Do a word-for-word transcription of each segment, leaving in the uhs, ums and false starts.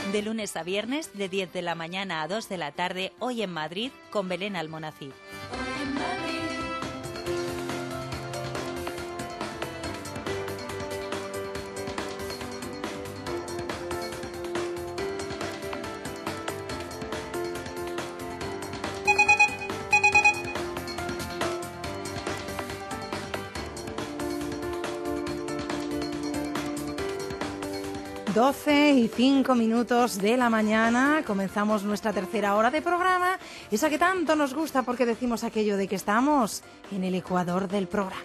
De lunes a viernes, de diez de la mañana a dos de la tarde, Hoy en Madrid, con Belén Almonacid. Hoy en Madrid. doce y cinco minutos de la mañana, comenzamos nuestra tercera hora de programa, esa que tanto nos gusta porque decimos aquello de que estamos en el ecuador del programa.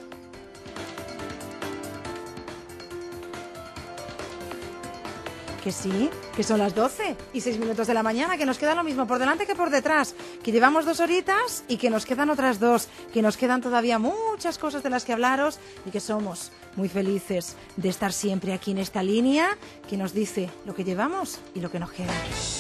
Que sí, que son las doce y seis minutos de la mañana, que nos queda lo mismo por delante que por detrás, que llevamos dos horitas y que nos quedan otras dos, que nos quedan todavía muchas cosas de las que hablaros y que somos muy felices de estar siempre aquí en esta línea que nos dice lo que llevamos y lo que nos queda.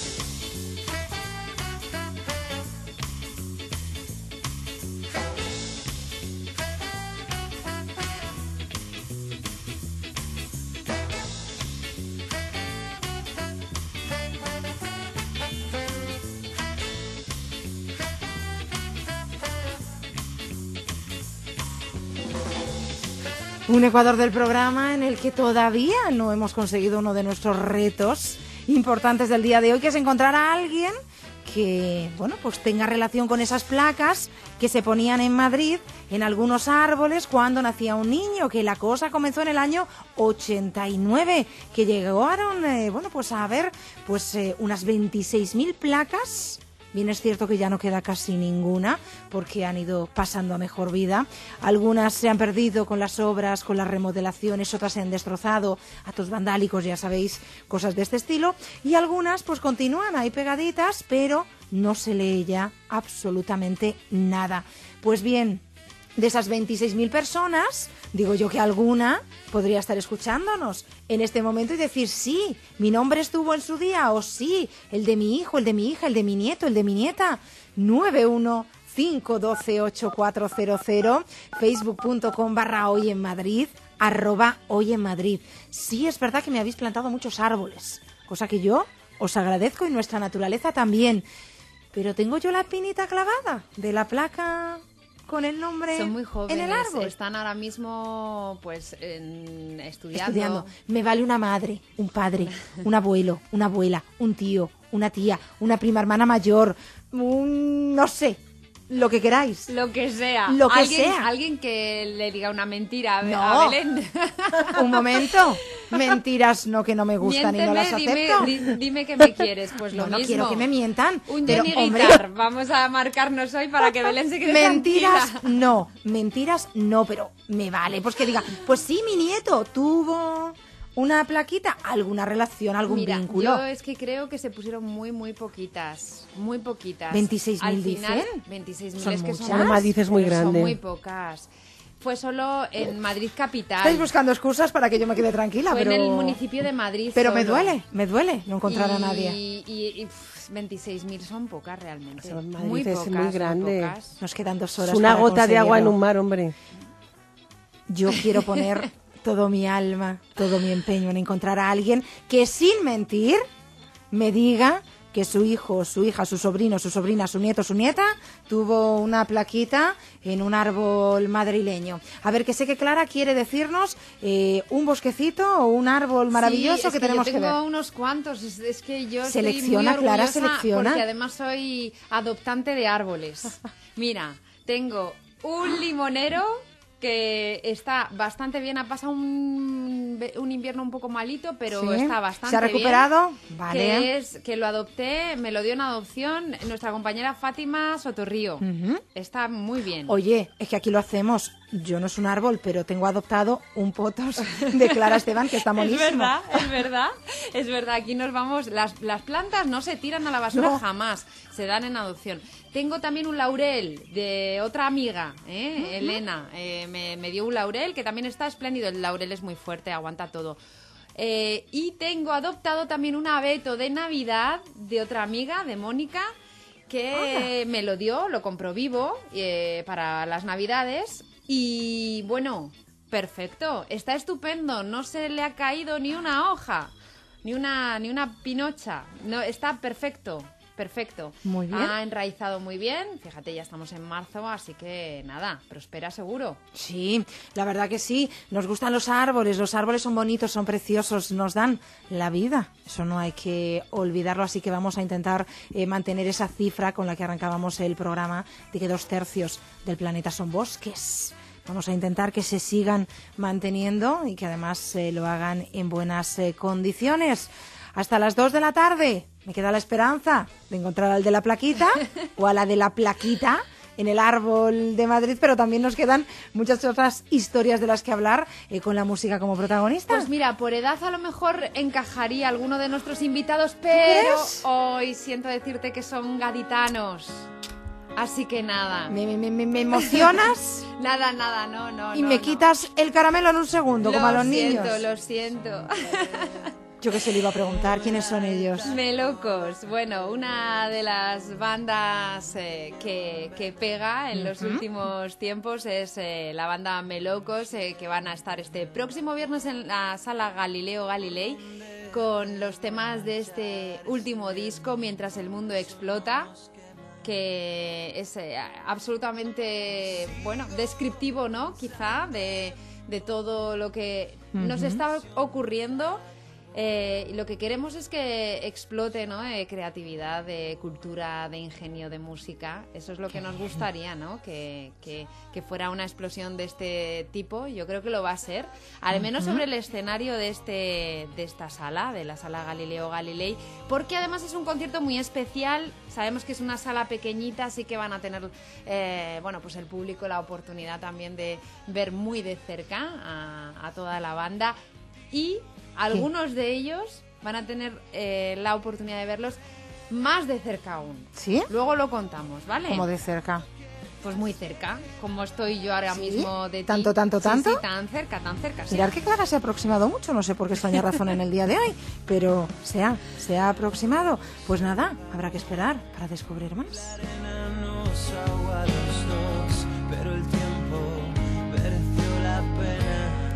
Un Ecuador del programa en el que todavía no hemos conseguido uno de nuestros retos importantes del día de hoy, que es encontrar a alguien que, bueno, pues tenga relación con esas placas que se ponían en Madrid en algunos árboles cuando nacía un niño, que la cosa comenzó en el año ochenta y nueve, que llegaron, eh, bueno, pues a haber pues eh, unas veintiséis mil placas. Bien, es cierto que ya no queda casi ninguna porque han ido pasando a mejor vida. Algunas se han perdido con las obras, con las remodelaciones, otras se han destrozado, actos vandálicos, ya sabéis, cosas de este estilo. Y algunas pues continúan ahí pegaditas, pero no se lee ya absolutamente nada. Pues bien, de esas veintiséis mil personas, digo yo que alguna podría estar escuchándonos en este momento y decir, sí, mi nombre estuvo en su día, o sí, el de mi hijo, el de mi hija, el de mi nieto, el de mi nieta. nueve uno cinco uno dos ocho cuatro cero cero, facebook.com barra hoy en Madrid, arroba hoy en Madrid. Sí, es verdad que me habéis plantado muchos árboles, cosa que yo os agradezco y nuestra naturaleza también. Pero tengo yo la espinita clavada de la placa con el nombre Son muy jóvenes, en el árbol. Están ahora mismo pues en, estudiando. estudiando. Me vale una madre, un padre, un abuelo, una abuela, un tío, una tía, una prima hermana mayor, un no sé, lo que queráis. Lo que sea. Lo que ¿Alguien, sea. Alguien que le diga una mentira a, No. a Belén. Un momento. Mentiras no, que no me gustan. Miénteme, y no las acepto. Dime, di, dime que me quieres, pues lo no, no mismo. quiero que me mientan. Un pero, Jenny hombre, Guitar. Vamos a marcarnos hoy para que Belén se quede mentiras tranquila. no, mentiras no, pero me vale. Pues que diga, pues sí, mi nieto tuvo una plaquita, alguna relación, algún Mira, vínculo. yo es que creo que se pusieron muy, muy poquitas. Muy poquitas. ¿veintiséis mil Al final, dicen? veintiséis mil Son es que muchas. son Bueno, Madrid es muy pero grande. Son muy pocas. Fue solo en Madrid capital. Estáis buscando excusas para que yo me quede tranquila, Fue pero en el municipio de Madrid. Pero solo. me duele, me duele no encontrar y, a nadie. Y, y pff, veintiséis mil son pocas realmente. Son Madrid, muy es pocas, muy grande. pocas. Nos quedan dos horas Es una para gota de agua en conseguirlo. un mar, hombre. Yo quiero poner todo mi alma, todo mi empeño en encontrar a alguien que sin mentir me diga que su hijo, su hija, su sobrino, su sobrina, su nieto, su nieta tuvo una plaquita en un árbol madrileño. A ver, que sé que Clara quiere decirnos eh, un bosquecito o un árbol maravilloso Sí, es que, que tenemos yo que tengo ver. unos cuantos, es, es que yo Selecciona, estoy muy Clara, orgullosa selecciona. porque además soy adoptante de árboles. Mira, tengo un limonero que está bastante bien, ha pasado un, un invierno un poco malito, pero Sí. está bastante ¿Se ha recuperado? bien. Vale. Que es que lo adopté, me lo dio en adopción nuestra compañera Fátima Sotorrío. Ujú. Está muy bien. Oye, es que aquí lo hacemos. Yo no es un árbol, pero tengo adoptado un potos de Clara Esteban que está monísimo. Es verdad, es verdad, es verdad. Aquí nos vamos, las, las plantas no se tiran a la basura No. jamás, se dan en adopción. Tengo también un laurel de otra amiga, ¿eh? Uh-huh. Elena, eh, me, me dio un laurel que también está espléndido. El laurel es muy fuerte, aguanta todo. Eh, y tengo adoptado también un abeto de Navidad de otra amiga, de Mónica, que Ah. me lo dio, lo compró vivo eh, para las Navidades. Y bueno, perfecto, está estupendo, no se le ha caído ni una hoja. ni una, ni una pinocha. No, está perfecto. Perfecto. Muy bien. Ha enraizado muy bien. Fíjate, ya estamos en marzo, así que nada, prospera seguro. Sí, la verdad que sí. Nos gustan los árboles. Los árboles son bonitos, son preciosos, nos dan la vida. Eso no hay que olvidarlo, así que vamos a intentar eh, mantener esa cifra con la que arrancábamos el programa de que dos tercios del planeta son bosques. Vamos a intentar que se sigan manteniendo y que además eh, lo hagan en buenas eh, condiciones. Hasta las dos de la tarde me queda la esperanza de encontrar al de la plaquita o a la de la plaquita en el árbol de Madrid, pero también nos quedan muchas otras historias de las que hablar eh, con la música como protagonista. Pues mira, por edad a lo mejor encajaría alguno de nuestros invitados, pero hoy siento decirte que son gaditanos. Así que nada. ¿Me, me, me, me emocionas? Nada, nada, no, no. Y no, me no. quitas el caramelo en un segundo, lo como a los siento, niños. Lo siento, lo siento. Yo que se le iba a preguntar quiénes son ellos. Melocos, bueno, una de las bandas eh, que, que pega en los uh-huh. últimos tiempos es eh, la banda Melocos, eh, que van a estar este próximo viernes en la sala Galileo Galilei con los temas de este último disco, Mientras el mundo explota, que es eh, absolutamente, bueno, descriptivo, ¿no? Quizá de, de todo lo que uh-huh. nos está ocurriendo. Eh, lo que queremos es que explote, ¿no? Eh, creatividad, de cultura, de ingenio, de música. Eso es lo que nos gustaría, ¿no? Que, que, que fuera una explosión de este tipo. Yo creo que lo va a ser, al menos uh-huh. sobre el escenario de este de esta sala, de la sala Galileo Galilei, porque además es un concierto muy especial. Sabemos que es una sala pequeñita, así que van a tener, eh, bueno, pues el público la oportunidad también de ver muy de cerca a, a toda la banda y algunos ¿Qué? de ellos van a tener eh, la oportunidad de verlos más de cerca aún. ¿Sí? Luego lo contamos, ¿vale? ¿Cómo de cerca? Pues muy cerca, como estoy yo ahora ¿Sí? mismo de ti. ¿Tanto, tanto, sí, tanto? Sí, tan cerca, tan cerca. Sí. Mirar que Clara se ha aproximado mucho, no sé por qué extraña razón en el día de hoy, pero se ha, se ha aproximado. Pues nada, habrá que esperar para descubrir más. Pero el tiempo mereció la pena.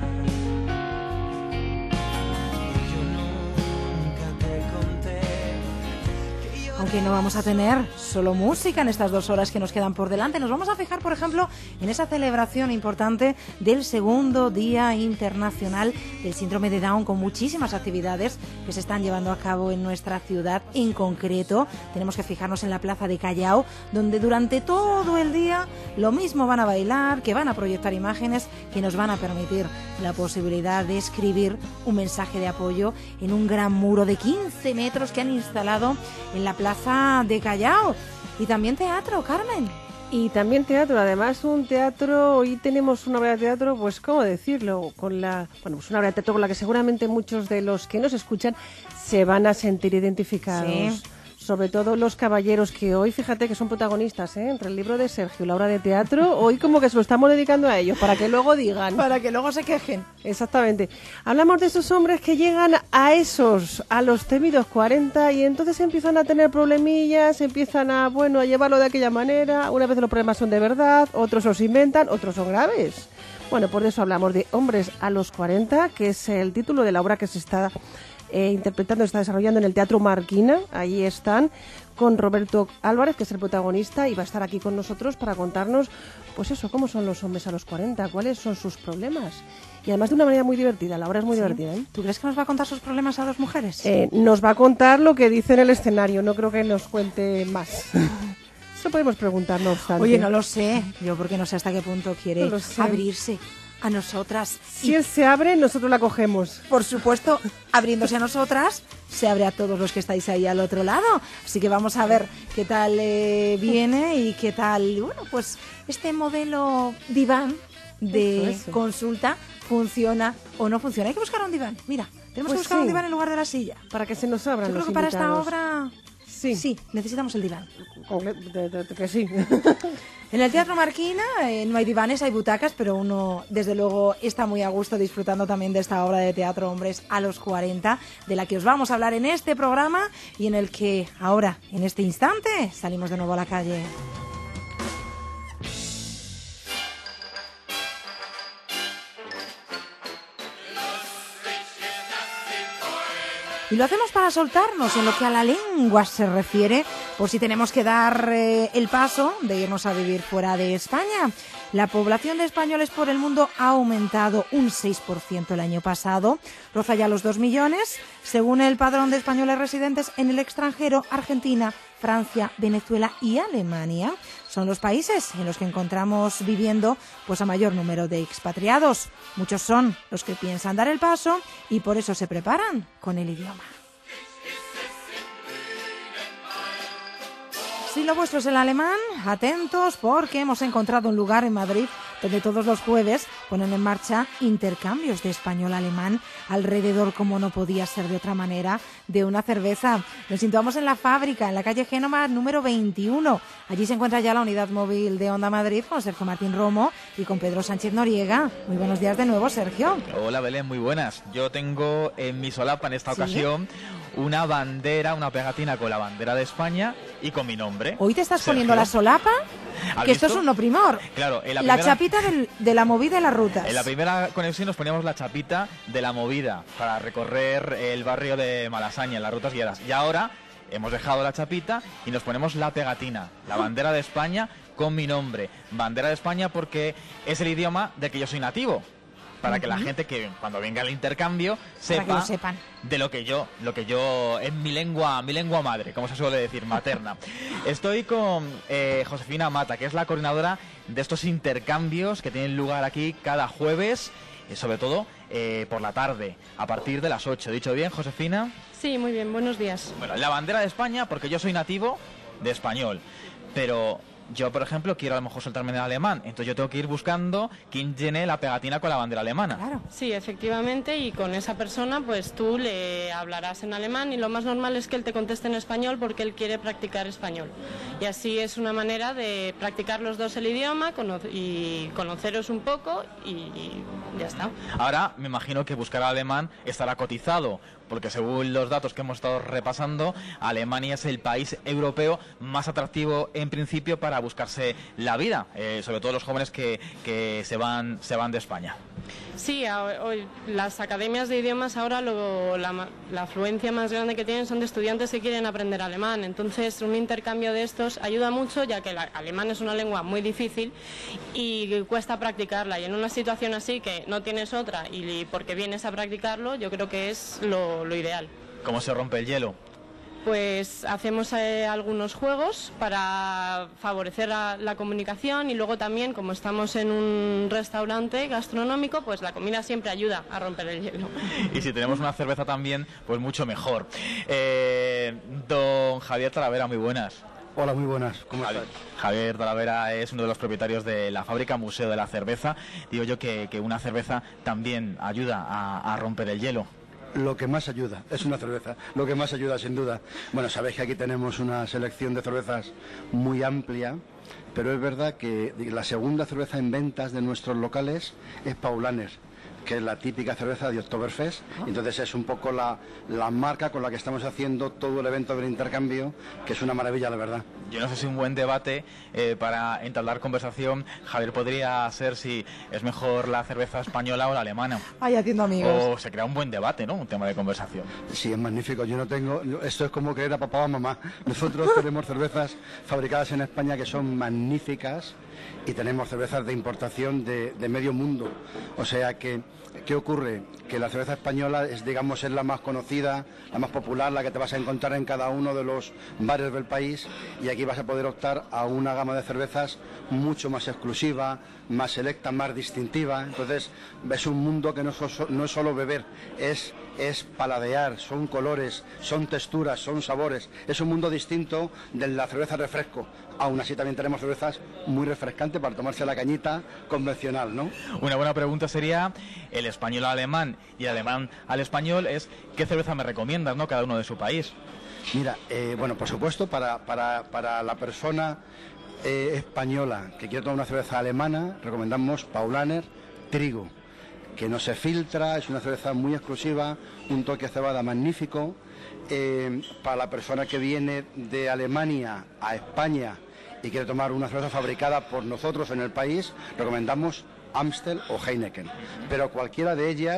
Aunque no vamos a tener solo música en estas dos horas que nos quedan por delante, nos vamos a fijar, por ejemplo, en esa celebración importante del segundo Día Internacional del Síndrome de Down, con muchísimas actividades que se están llevando a cabo en nuestra ciudad. En concreto, tenemos que fijarnos en la Plaza de Callao, donde durante todo el día lo mismo van a bailar, que van a proyectar imágenes que nos van a permitir la posibilidad de escribir un mensaje de apoyo en un gran muro de quince metros que han instalado en la Plaza Plaza de Callao. Y también teatro, Carmen. Y también teatro, además un teatro, hoy tenemos una obra de teatro, pues cómo decirlo, con la, bueno, pues una obra de teatro con la que seguramente muchos de los que nos escuchan se van a sentir identificados. Sí. Sobre todo los caballeros que hoy, fíjate que son protagonistas, ¿eh? Entre el libro de Sergio y la obra de teatro, hoy como que se lo estamos dedicando a ellos, para que luego digan. Para que luego se quejen. Exactamente. Hablamos de esos hombres que llegan a esos, a los temidos cuarenta, y entonces empiezan a tener problemillas, empiezan a, bueno, a llevarlo de aquella manera. Una vez los problemas son de verdad, otros los inventan, otros son graves. Bueno, por eso hablamos de Hombres a los cuarenta, que es el título de la obra que se está Eh, interpretando, está desarrollando en el Teatro Marquina. Ahí están con Roberto Álvarez, que es el protagonista, y va a estar aquí con nosotros para contarnos, pues eso, cómo son los hombres a los cuarenta, cuáles son sus problemas. Y además de una manera muy divertida, la obra es muy ¿Sí? divertida. ¿eh? ¿Tú crees que nos va a contar sus problemas a las mujeres? Eh, nos va a contar lo que dice en el escenario, no creo que nos cuente más. Eso podemos preguntar, no obstante. Oye, no lo sé, yo porque no sé hasta qué punto quiere no abrirse a nosotras. Si y, él se abre, nosotros la cogemos. Por supuesto, abriéndose a nosotras, se abre a todos los que estáis ahí al otro lado. Así que vamos a ver qué tal eh, viene y qué tal, bueno, pues este modelo diván de eso, eso. consulta funciona o no funciona. Hay que buscar un diván. Mira, tenemos pues que buscar sí. un diván en lugar de la silla. Para que se nos abran Yo los creo que invitados. para esta obra... Sí. sí, necesitamos el diván. De, de, de, que sí. En el Teatro Marquina eh, no hay divanes, hay butacas, pero uno, desde luego, está muy a gusto disfrutando también de esta obra de teatro Hombres a los cuarenta, de la que os vamos a hablar en este programa y en el que ahora, en este instante, salimos de nuevo a la calle. Y lo hacemos para soltarnos en lo que a la lengua se refiere, por si tenemos que dar eh, el paso de irnos a vivir fuera de España. La población de españoles por el mundo ha aumentado un seis por ciento el año pasado, roza ya los dos millones, según el padrón de españoles residentes en el extranjero. Argentina, Francia, Venezuela y Alemania son los países en los que encontramos viviendo pues a mayor número de expatriados. Muchos son los que piensan dar el paso y por eso se preparan con el idioma. Si lo vuestro es el alemán, atentos porque hemos encontrado un lugar en Madrid donde todos los jueves ponen en marcha intercambios de español-alemán alrededor, como no podía ser de otra manera, de una cerveza. Nos situamos en la fábrica, en la calle Génova número veintiuno. Allí se encuentra ya la unidad móvil de Onda Madrid con Sergio Martín Romo y con Pedro Sánchez Noriega. Muy buenos días de nuevo, Sergio. Hola, Belén, muy buenas. Yo tengo en mi solapa en esta ¿Sí? ocasión una bandera, una pegatina con la bandera de España y con mi nombre. Hoy te estás Sergio. poniendo la solapa, que esto es un no primor. Claro, en la, la primera, chapita del, de la movida y las rutas. En la primera conexión nos poníamos la chapita de la movida para recorrer el barrio de Malasaña, en las rutas guiadas. Y ahora hemos dejado la chapita y nos ponemos la pegatina, la bandera de España con mi nombre. Bandera de España porque es el idioma del que yo soy nativo. Para uh-huh. que la gente que cuando venga al intercambio sepa lo de lo que yo, lo que yo es mi lengua, mi lengua madre, como se suele decir, materna. Estoy con eh, Josefina Mata, que es la coordinadora de estos intercambios que tienen lugar aquí cada jueves, y sobre todo eh, por la tarde, a partir de las ocho. ¿Dicho bien, Josefina? Sí, muy bien, buenos días. Bueno, la bandera de España, porque yo soy nativo de español, pero yo, por ejemplo, quiero a lo mejor soltarme en alemán, entonces yo tengo que ir buscando quién llene la pegatina con la bandera alemana. Claro. Sí, efectivamente, y con esa persona pues tú le hablarás en alemán y lo más normal es que él te conteste en español porque él quiere practicar español. Y así es una manera de practicar los dos el idioma cono- y conoceros un poco y, y ya está. Ahora me imagino que buscar alemán estará cotizado, porque según los datos que hemos estado repasando, Alemania es el país europeo más atractivo en principio para buscarse la vida, eh, sobre todo los jóvenes que, que se van se van de España. Sí, hoy las academias de idiomas ahora lo, la, la afluencia más grande que tienen son de estudiantes que quieren aprender alemán, entonces un intercambio de estos ayuda mucho ya que el alemán es una lengua muy difícil y cuesta practicarla, y en una situación así que no tienes otra y porque vienes a practicarlo, yo creo que es lo, lo ideal. ¿Cómo se rompe el hielo? Pues hacemos eh, algunos juegos para favorecer la, la comunicación y luego también, como estamos en un restaurante gastronómico, pues la comida siempre ayuda a romper el hielo. Y si tenemos una cerveza también, pues mucho mejor. Eh, don Javier Talavera, muy buenas. Hola, muy buenas. ¿Cómo Javier, estás? Javier Talavera es uno de los propietarios de la fábrica Museo de la Cerveza. Digo yo que, que una cerveza también ayuda a, a romper el hielo. Lo que más ayuda, es una cerveza, lo que más ayuda sin duda. Bueno, sabéis que aquí tenemos una selección de cervezas muy amplia, pero es verdad que la segunda cerveza en ventas de nuestros locales es Paulaner, que es la típica cerveza de Oktoberfest. Entonces es un poco la, la marca con la que estamos haciendo todo el evento del intercambio, que es una maravilla, la verdad. Yo no sé si un buen debate eh, para entablar conversación, Javier, podría ser si es mejor la cerveza española o la alemana. Ay, haciendo amigos. O se crea un buen debate, ¿no? Un tema de conversación. Sí, es magnífico. Yo no tengo... Esto es como creer a papá o a mamá. Nosotros tenemos cervezas fabricadas en España que son magníficas y tenemos cervezas de importación de, de medio mundo. O sea que... ¿Qué ocurre? Que la cerveza española es, digamos, es la más conocida, la más popular, la que te vas a encontrar en cada uno de los bares del país, y aquí vas a poder optar a una gama de cervezas mucho más exclusiva, más selecta, más distintiva. Entonces ves un mundo que no, so, no es solo beber, es, es paladear, son colores, son texturas, son sabores. Es un mundo distinto de la cerveza refresco. Aún así también tenemos cervezas muy refrescantes para tomarse la cañita convencional, ¿no? Una buena pregunta sería, el español al alemán y el alemán al español, es ¿qué cerveza me recomiendas, no? Cada uno de su país. Mira, eh, bueno, por supuesto, para, para, para la persona eh, española que quiere tomar una cerveza alemana, recomendamos Paulaner Trigo, que no se filtra, es una cerveza muy exclusiva, un toque de cebada magnífico. Eh, para la persona que viene de Alemania a España y quiere tomar una cerveza fabricada por nosotros en el país, recomendamos Amstel o Heineken, pero cualquiera de ellas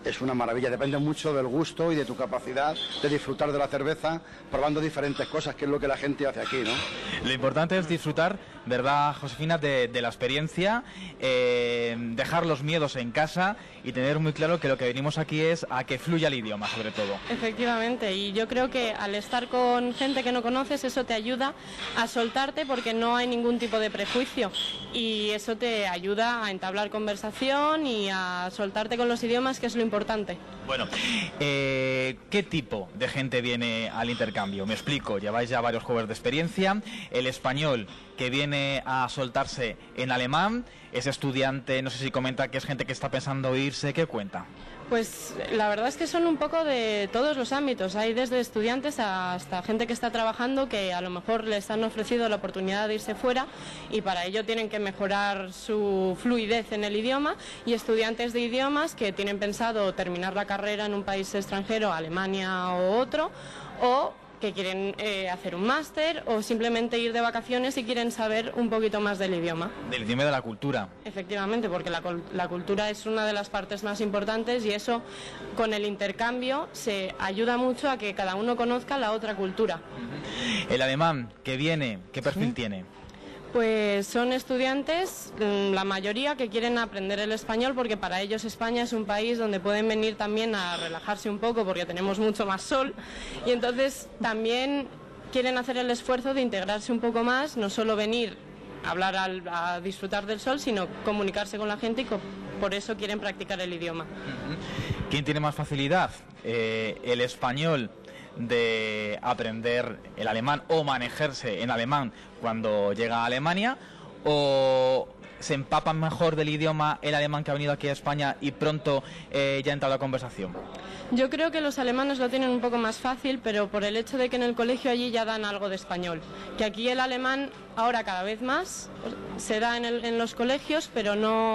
es una maravilla. Depende mucho del gusto y de tu capacidad de disfrutar de la cerveza probando diferentes cosas, que es lo que la gente hace aquí, ¿no? Lo importante es disfrutar, ¿verdad, Josefina?, de, de la experiencia, eh, dejar los miedos en casa y tener muy claro que lo que venimos aquí es a que fluya el idioma, sobre todo. Efectivamente, y yo creo que al estar con gente que no conoces, eso te ayuda a soltarte porque no hay ningún tipo de prejuicio y eso te ayuda a entablar conversación y a soltarte con los idiomas, que es lo importante. Bueno, eh, ¿qué tipo de gente viene al intercambio? Me explico, lleváis ya varios juegos de experiencia. El español que viene a soltarse en alemán es estudiante, no sé si comenta que es gente que está pensando irse, ¿qué cuenta? Pues la verdad es que son un poco de todos los ámbitos, hay desde estudiantes hasta gente que está trabajando que a lo mejor les han ofrecido la oportunidad de irse fuera y para ello tienen que mejorar su fluidez en el idioma, y estudiantes de idiomas que tienen pensado terminar la carrera en un país extranjero, Alemania o otro, o que quieren eh, hacer un máster o simplemente ir de vacaciones y quieren saber un poquito más del idioma. Del idioma y de la cultura. Efectivamente, porque la, la cultura es una de las partes más importantes y eso con el intercambio se ayuda mucho a que cada uno conozca la otra cultura. El alemán que viene, ¿qué perfil ¿Sí? tiene? Pues son estudiantes, la mayoría, que quieren aprender el español porque para ellos España es un país donde pueden venir también a relajarse un poco porque tenemos mucho más sol y entonces también quieren hacer el esfuerzo de integrarse un poco más, no solo venir a hablar al, a disfrutar del sol, sino comunicarse con la gente y co- por eso quieren practicar el idioma. ¿Quién tiene más facilidad? Eh, el español de aprender el alemán o manejarse en alemán cuando llega a Alemania, o se empapan mejor del idioma el alemán que ha venido aquí a España y pronto eh, ya entra la conversación. Yo creo que los alemanes lo tienen un poco más fácil, pero por el hecho de que en el colegio allí ya dan algo de español. Que aquí el alemán ahora cada vez más se da en, el, en los colegios, pero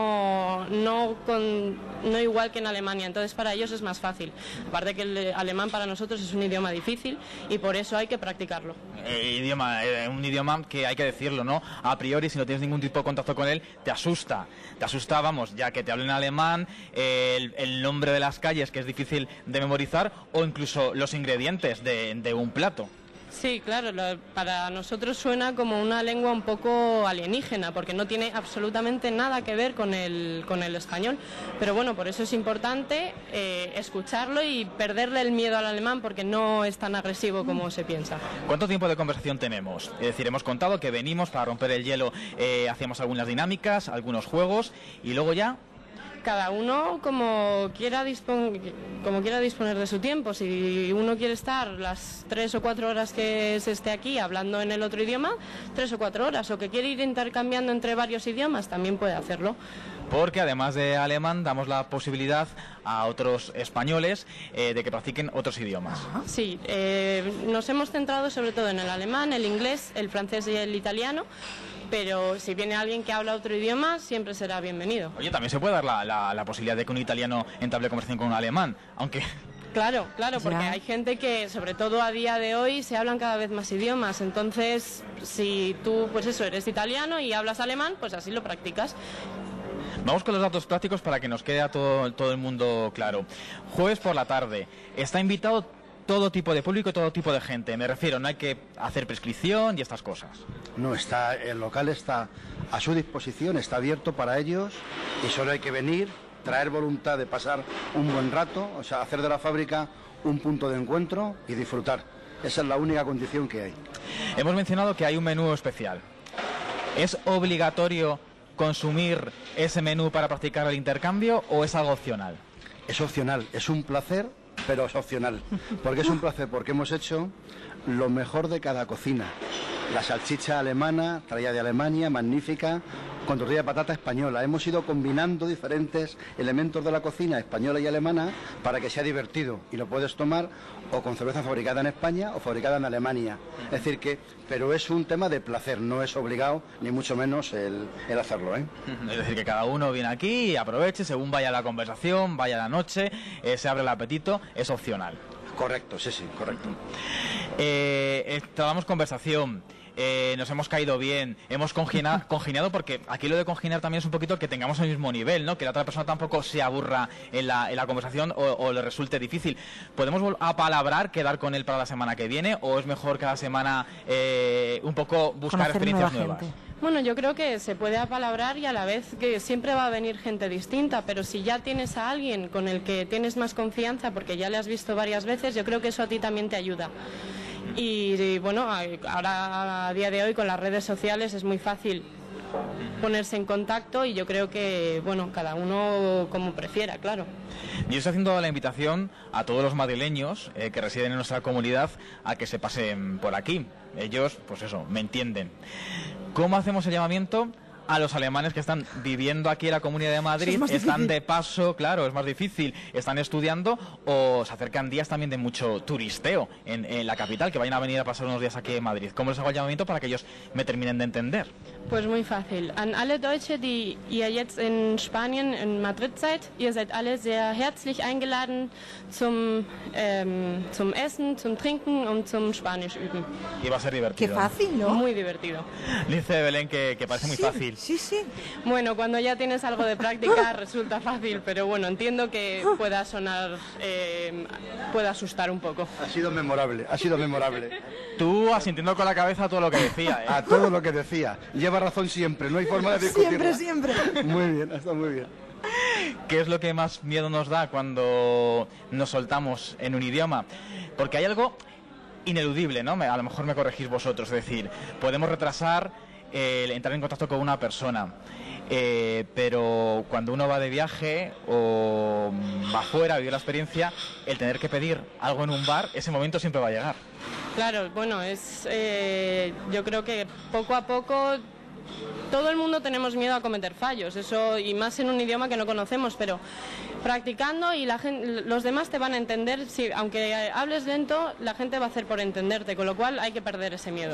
no, no, con, no igual que en Alemania. Entonces para ellos es más fácil. Aparte que el alemán para nosotros es un idioma difícil y por eso hay que practicarlo. Eh, idioma, eh, un idioma que hay que decirlo, ¿no? A priori, si no tienes ningún tipo de contacto con él, te asusta. Te asusta, vamos, ya que te hablen alemán, eh, el, el nombre de las calles, que es difícil de memorizar, o incluso los ingredientes de, de un plato. Sí, claro, lo, para nosotros suena como una lengua un poco alienígena, porque no tiene absolutamente nada que ver con el, con el español. Pero bueno, por eso es importante eh, escucharlo y perderle el miedo al alemán, porque no es tan agresivo como se piensa. ¿Cuánto tiempo de conversación tenemos? Es decir, hemos contado que venimos para romper el hielo, eh, hacíamos algunas dinámicas, algunos juegos, y luego ya... Cada uno como quiera, dispon como quiera disponer de su tiempo. Si uno quiere estar las tres o cuatro horas que se esté aquí hablando en el otro idioma, tres o cuatro horas, o que quiere ir intercambiando entre varios idiomas, también puede hacerlo. Porque además de alemán damos la posibilidad a otros españoles eh, de que practiquen otros idiomas. Sí, eh, nos hemos centrado sobre todo en el alemán, el inglés, el francés y el italiano, pero si viene alguien que habla otro idioma, siempre será bienvenido. Oye, también se puede dar la, la, la posibilidad de que un italiano entable conversación con un alemán, aunque... Claro, claro, porque Ya. hay gente que, sobre todo a día de hoy, se hablan cada vez más idiomas. Entonces, si tú, pues eso, eres italiano y hablas alemán, pues así lo practicas. Vamos con los datos prácticos para que nos quede a todo, todo el mundo claro. Jueves por la tarde. Está invitado todo tipo de público, todo tipo de gente. Me refiero, no hay que hacer prescripción y estas cosas. No, está, el local está a su disposición, está abierto para ellos y solo hay que venir, traer voluntad de pasar un buen rato, o sea, hacer de la fábrica un punto de encuentro y disfrutar. Esa es la única condición que hay. Hemos mencionado que hay un menú especial. ¿Es obligatorio consumir ese menú para practicar el intercambio o es algo opcional? Es opcional, es un placer, pero es opcional. Porque es un placer, porque hemos hecho lo mejor de cada cocina. La salchicha alemana, traída de Alemania, magnífica, con tortilla de patata española. Hemos ido combinando diferentes elementos de la cocina española y alemana para que sea divertido. Y lo puedes tomar o con cerveza fabricada en España o fabricada en Alemania. Es decir que, pero es un tema de placer, no es obligado, ni mucho menos el, el hacerlo, ¿eh? Es decir, que cada uno viene aquí y aproveche, según vaya la conversación, vaya la noche, eh, se abre el apetito, es opcional. Correcto, sí, sí, correcto. Eh, estábamos conversación. eh, nos hemos caído bien, hemos congeniado, congeniado, porque aquí lo de congeniar también es un poquito que tengamos el mismo nivel, ¿no? Que la otra persona tampoco se aburra en la, en la conversación o, o le resulte difícil. ¿Podemos apalabrar, quedar con él para la semana que viene, o es mejor cada semana eh, un poco buscar Conocer experiencias nueva nuevas? gente. Bueno, yo creo que se puede apalabrar y a la vez que siempre va a venir gente distinta, pero si ya tienes a alguien con el que tienes más confianza porque ya le has visto varias veces, yo creo que eso a ti también te ayuda. Y, y bueno, ahora a día de hoy con las redes sociales es muy fácil ponerse en contacto y yo creo que, bueno, cada uno como prefiera, claro. Yo estoy haciendo la invitación a todos los madrileños eh, que residen en nuestra comunidad a que se pasen por aquí. Ellos, pues eso, me entienden. ¿Cómo hacemos el llamamiento a los alemanes que están viviendo aquí en la Comunidad de Madrid? Están de paso, claro, es más difícil, están estudiando o se acercan días también de mucho turisteo en, en la capital, que vayan a venir a pasar unos días aquí en Madrid. ¿Cómo les hago el llamamiento para que ellos me terminen de entender? Pues muy fácil. An alle Deutsche, die ihr jetzt in Spanien, in Madrid seid, ihr seid alle sehr herzlich eingeladen zum, ähm, zum Essen, zum Trinken und zum Spanisch üben. Y va a ser Qué divertido. fácil, ¿no? Muy divertido. Dice Belén que, que parece muy Sí, fácil. Sí, sí. Bueno, cuando ya tienes algo de práctica resulta fácil, pero bueno, entiendo que pueda sonar, eh, pueda asustar un poco. Ha sido memorable, ha sido memorable. Tú asintiendo con la cabeza a todo lo que decía, ¿eh? A todo lo que decía. Lleva razón siempre, no hay forma de discutirla. Siempre, siempre. Muy bien, está muy bien. ¿Qué es lo que más miedo nos da cuando nos soltamos en un idioma? Porque hay algo ineludible, ¿no? Me- A lo mejor me corregís vosotros, es decir, podemos retrasar eh, el entrar en contacto con una persona, eh, pero cuando uno va de viaje o va fuera a vivir la experiencia, el tener que pedir algo en un bar, ese momento siempre va a llegar. Claro, bueno, es, eh, yo creo que poco a poco todo el mundo tenemos miedo a cometer fallos, eso y más en un idioma que no conocemos, pero practicando y la gente, los demás te van a entender, si, aunque hables lento, la gente va a hacer por entenderte, con lo cual hay que perder ese miedo.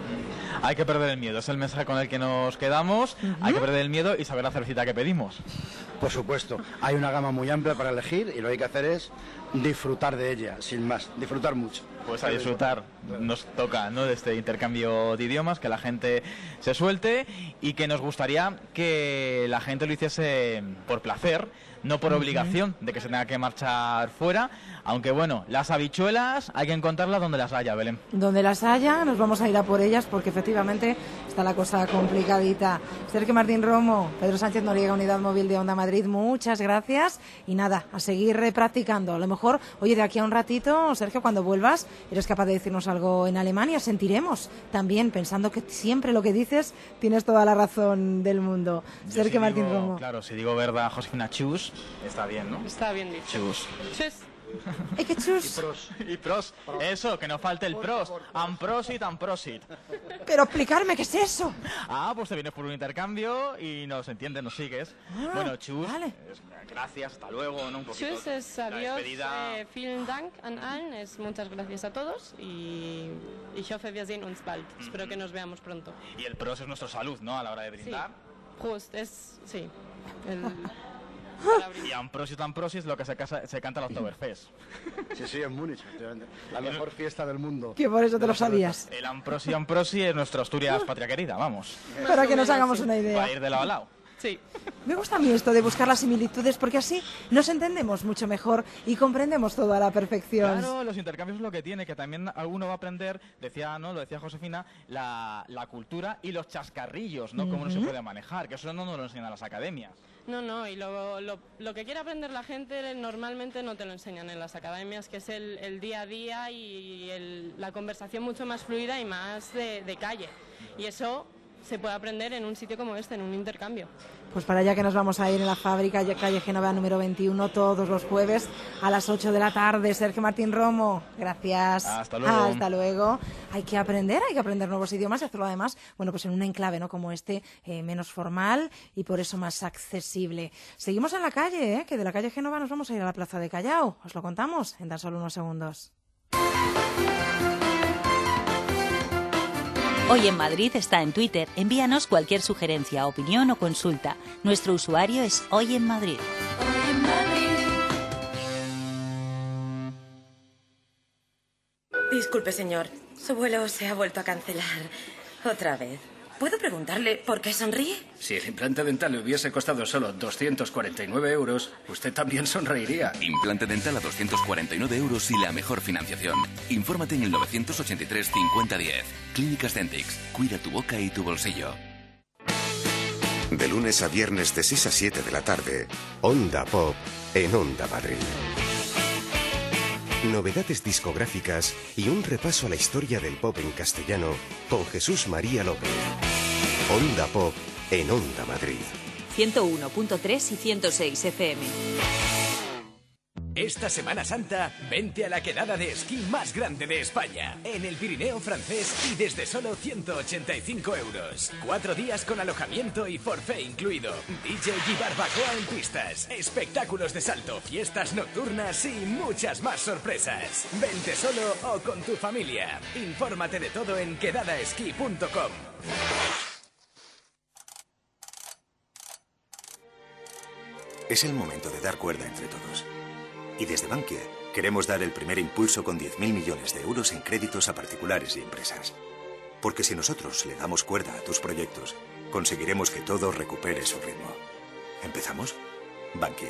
Hay que perder el miedo, es el mensaje con el que nos quedamos. Hay que perder el miedo y saber la cervecita que pedimos. Por supuesto, hay una gama muy amplia para elegir y lo que hay que hacer es disfrutar de ella, sin más, disfrutar mucho. Pues a disfrutar, nos toca, ¿no?, de este intercambio de idiomas, que la gente se suelte y que nos gustaría que la gente lo hiciese por placer, no por obligación de que se tenga que marchar fuera, aunque bueno, las habichuelas hay que encontrarlas donde las haya, Belén. Donde las haya, nos vamos a ir a por ellas porque efectivamente está la cosa complicadita. Sergio Martín Romo, Pedro Sánchez Noriega, Unidad Móvil de Onda Madrid, muchas gracias. Y nada, a seguir eh, practicando. A lo mejor, oye, de aquí a un ratito, Sergio, cuando vuelvas, eres capaz de decirnos algo en alemán y sentiremos también, pensando que siempre lo que dices tienes toda la razón del mundo. Yo Sergio si Martín digo- Romo. Claro, si digo verdad, Josefina, chus, está bien, ¿no? Está bien dicho. Chus. Tschüss. ¡Ay, qué chus! Y pros, eso, que no falte el pros. Am prosit, am prosit. Pero explicarme qué es eso. Ah, pues te vienes por un intercambio y nos entiendes, nos sigues. Ah, bueno, chus, vale. es- gracias, hasta luego, ¿no? Un poquito. Tschüss es la adiós, despedida. eh, vielen Dank an allen, es muchas gracias a todos y ich hoffe wir sehen uns bald. Espero que nos veamos pronto. Y el pros es nuestra salud, ¿no? A la hora de Sí. brindar. Prost, es, sí. El, Y am prosit, am prosit es lo que se, casa- se canta en la Oktoberfest. Sí, sí, en Múnich, efectivamente. La mejor fiesta del mundo. Que por eso te lo sabías. El am prosit, am prosit es nuestra Asturias patria querida, vamos. Para que nos hagamos una idea. Va a ir de lado a lado. sí. Me gusta a mí esto de buscar las similitudes porque así nos entendemos mucho mejor y comprendemos todo a la perfección. Claro, los intercambios es lo que tiene, que también uno va a aprender, decía, ¿no? Lo decía Josefina, la, la cultura y los chascarrillos, ¿no? Cómo uno se puede manejar, que eso no nos lo enseñan las academias. No, no, y lo, lo, lo que quiere aprender la gente normalmente no te lo enseñan en las academias, que es el, el día a día y el- la conversación mucho más fluida y más de, de calle. Y eso se puede aprender en un sitio como este, en un intercambio. Pues para allá que nos vamos a ir en la fábrica calle Génova número veintiuno todos los jueves a las ocho de la tarde. Sergio Martín Romo, gracias. Hasta luego. Hasta luego. Hay que aprender, hay que aprender nuevos idiomas y hacerlo además, bueno, pues en un enclave, ¿no? Como este, eh, menos formal y por eso más accesible. Seguimos en la calle, ¿eh? Que de la calle Génova nos vamos a ir a la plaza de Callao. Os lo contamos en tan solo unos segundos. Hoy en Madrid está en Twitter. Envíanos cualquier sugerencia, opinión o consulta. Nuestro usuario es Hoy en Madrid. Disculpe, señor. Su vuelo se ha vuelto a cancelar. Otra vez. ¿Puedo preguntarle por qué sonríe? Si el implante dental le hubiese costado solo doscientos cuarenta y nueve euros, usted también sonreiría. Implante dental a doscientos cuarenta y nueve euros y la mejor financiación. Infórmate en el novecientos ochenta y tres cincuenta diez. Clínicas Dentix. Cuida tu boca y tu bolsillo. De lunes a viernes de seis a siete de la tarde, Onda Pop en Onda Madrid. Novedades discográficas y un repaso a la historia del pop en castellano con Jesús María López. Onda Pop en Onda Madrid. ciento uno punto tres y ciento seis F M. Esta Semana Santa, vente a la quedada de esquí más grande de España, en el Pirineo francés y desde solo ciento ochenta y cinco euros. Cuatro días con alojamiento y forfait incluido. D J y barbacoa en pistas, espectáculos de salto, fiestas nocturnas y muchas más sorpresas. Vente solo o con tu familia. Infórmate de todo en quedada esquí punto com. Es el momento de dar cuerda entre todos. Y desde Bankia queremos dar el primer impulso con diez mil millones de euros en créditos a particulares y empresas. Porque si nosotros le damos cuerda a tus proyectos, conseguiremos que todo recupere su ritmo. ¿Empezamos? Bankia.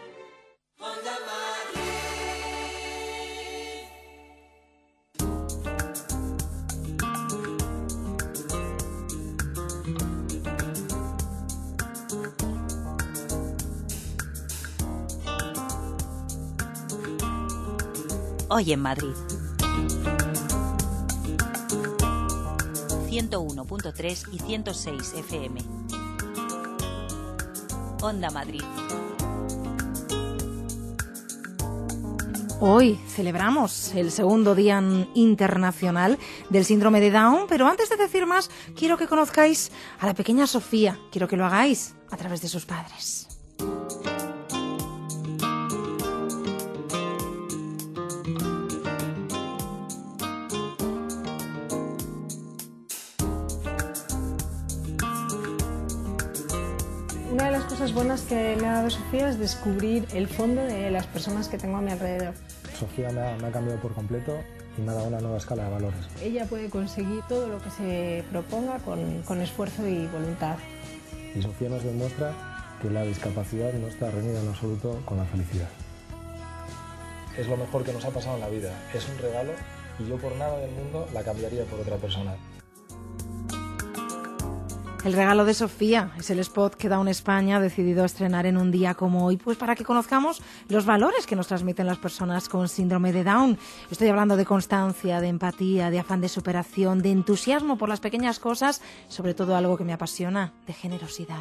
Hoy en Madrid. ciento uno punto tres y ciento seis F M. Onda Madrid. Hoy celebramos el segundo Día Internacional del Síndrome de Down, pero antes de decir más, quiero que conozcáis a la pequeña Sofía. Quiero que lo hagáis a través de sus padres. Una de las cosas buenas que me ha dado Sofía es descubrir el fondo de las personas que tengo a mi alrededor. Sofía me ha, me ha cambiado por completo y me ha dado una nueva escala de valores. Ella puede conseguir todo lo que se proponga con, con esfuerzo y voluntad. Y Sofía nos demuestra que la discapacidad no está reñida en absoluto con la felicidad. Es lo mejor que nos ha pasado en la vida, es un regalo y yo por nada del mundo la cambiaría por otra persona. El regalo de Sofía es el spot que Down España ha decidido estrenar en un día como hoy, pues para que conozcamos los valores que nos transmiten las personas con síndrome de Down. Estoy hablando de constancia, de empatía, de afán de superación, de entusiasmo por las pequeñas cosas, sobre todo algo que me apasiona, de generosidad.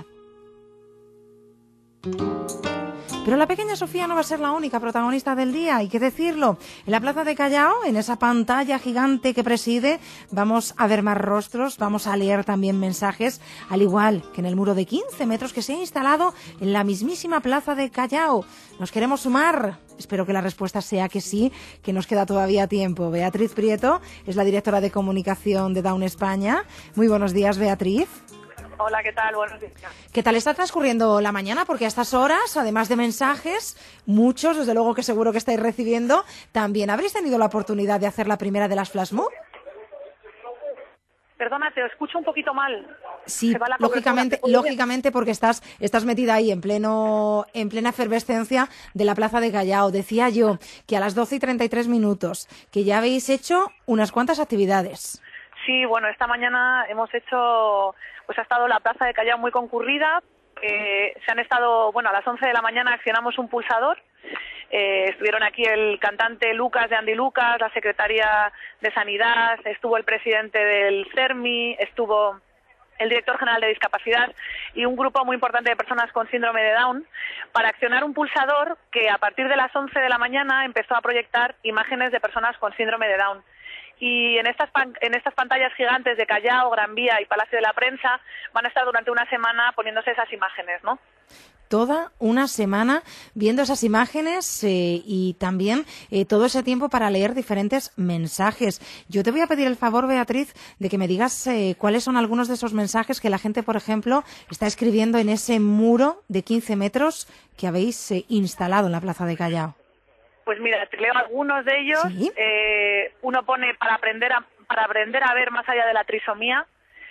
Pero la pequeña Sofía no va a ser la única protagonista del día, hay que decirlo. En la Plaza de Callao, en esa pantalla gigante que preside, vamos a ver más rostros, vamos a leer también mensajes, al igual que en el muro de quince metros que se ha instalado en la mismísima Plaza de Callao. ¿Nos queremos sumar? Espero que la respuesta sea que sí, que nos queda todavía tiempo. Beatriz Prieto es la directora de comunicación de Down España. Muy buenos días, Beatriz. Hola, ¿qué tal? Buenos días. ¿Qué tal está transcurriendo la mañana? Porque a estas horas, además de mensajes, muchos, desde luego que seguro que estáis recibiendo, también habréis tenido la oportunidad de hacer la primera de las flash mob. Perdona, te escucho un poquito mal. Sí, lógicamente, lógicamente porque estás, estás metida ahí en pleno, en plena efervescencia de la Plaza de Callao. Decía yo que a las doce y treinta y tres minutos, que ya habéis hecho unas cuantas actividades. Sí, bueno, esta mañana hemos hecho, pues ha estado la Plaza de Callao muy concurrida. Eh, se han estado, bueno, a las once de la mañana accionamos un pulsador. Eh, estuvieron aquí el cantante Lucas de Andy Lucas, la secretaria de Sanidad, estuvo el presidente del CERMI, estuvo el director general de discapacidad y un grupo muy importante de personas con síndrome de Down para accionar un pulsador que a partir de las once de la mañana empezó a proyectar imágenes de personas con síndrome de Down. Y en estas, pan, en estas pantallas gigantes de Callao, Gran Vía y Palacio de la Prensa van a estar durante una semana poniéndose esas imágenes, ¿no? Toda una semana viendo esas imágenes eh, y también eh, todo ese tiempo para leer diferentes mensajes. Yo te voy a pedir el favor, Beatriz, de que me digas eh, cuáles son algunos de esos mensajes que la gente, por ejemplo, está escribiendo en ese muro de quince metros que habéis eh, instalado en la Plaza de Callao. Pues mira, te leo algunos de ellos. ¿Sí? Eh, uno pone para aprender a, para aprender a ver más allá de la trisomía.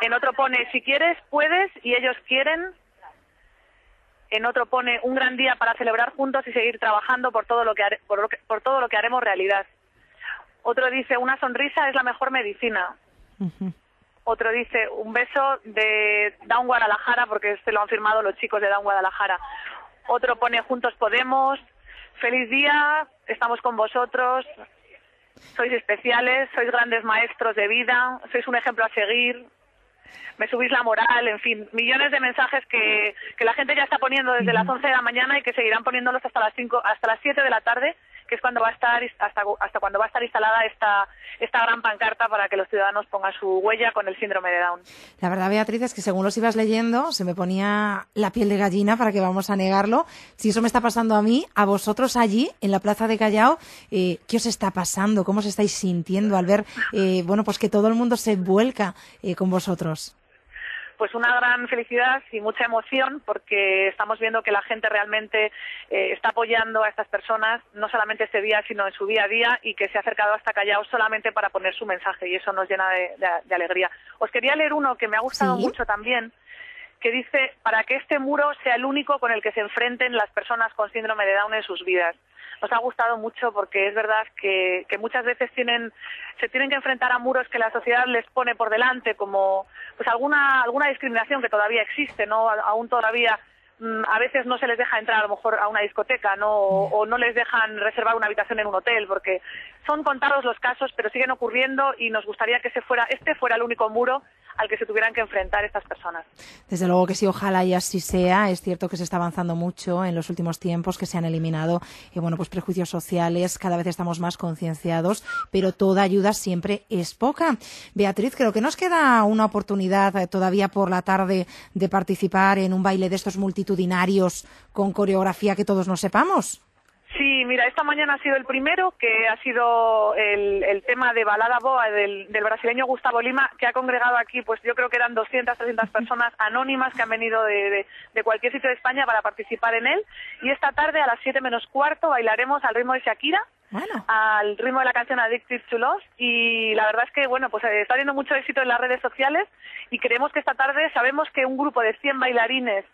En otro pone, si quieres, puedes y ellos quieren. En otro pone, un gran día para celebrar juntos y seguir trabajando por todo lo que, hare- por lo que, por todo lo que haremos realidad. Otro dice, una sonrisa es la mejor medicina. Uh-huh. Otro dice, un beso de Down Guadalajara, porque este lo han firmado los chicos de Down Guadalajara. Otro pone, juntos podemos, feliz día, estamos con vosotros, sois especiales, sois grandes maestros de vida, sois un ejemplo a seguir, me subís la moral, en fin, millones de mensajes que, que la gente ya está poniendo desde las once de la mañana y que seguirán poniéndolos hasta las cinco, hasta las siete de la tarde, que es cuando va a estar hasta, hasta cuando va a estar instalada esta esta gran pancarta para que los ciudadanos pongan su huella con el síndrome de Down. La verdad, Beatriz, es que según los ibas leyendo se me ponía la piel de gallina, para que vamos a negarlo. Si eso me está pasando a mí, a vosotros allí en la Plaza de Callao, eh, ¿qué os está pasando? ¿Cómo os estáis sintiendo al ver eh, bueno, pues que todo el mundo se vuelca eh, con vosotros? Pues una gran felicidad y mucha emoción, porque estamos viendo que la gente realmente eh, está apoyando a estas personas, no solamente este día, sino en su día a día, y que se ha acercado hasta Callao solamente para poner su mensaje, y eso nos llena de, de, de alegría. Os quería leer uno que me ha gustado ¿Sí? mucho también, que dice, para que este muro sea el único con el que se enfrenten las personas con síndrome de Down en sus vidas. Nos ha gustado mucho porque es verdad que, que muchas veces tienen, se tienen que enfrentar a muros que la sociedad les pone por delante, como pues alguna alguna discriminación que todavía existe, ¿no? Aún todavía mmm, a veces no se les deja entrar a lo mejor a una discoteca, ¿no? O, o no les dejan reservar una habitación en un hotel, porque son contados los casos, pero siguen ocurriendo, y nos gustaría que se fuera, este fuera el único muro al que se tuvieran que enfrentar estas personas. Desde luego que sí, ojalá y así sea. Es cierto que se está avanzando mucho en los últimos tiempos, que se han eliminado eh, bueno, pues prejuicios sociales, cada vez estamos más concienciados, pero toda ayuda siempre es poca. Beatriz, creo que nos queda una oportunidad eh, todavía por la tarde de participar en un baile de estos multitudinarios con coreografía que todos nos sepamos. Sí, mira, esta mañana ha sido el primero, que ha sido el, el tema de Balada Boa del, del brasileño Gustavo Lima, que ha congregado aquí, pues yo creo que eran doscientas, trescientas personas anónimas que han venido de, de, de cualquier sitio de España para participar en él. Y esta tarde a las siete menos cuarto bailaremos al ritmo de Shakira, bueno. al ritmo de la canción Addicted to Love, y la verdad es que, bueno, pues está teniendo mucho éxito en las redes sociales, y creemos que esta tarde, sabemos que un grupo de cien bailarines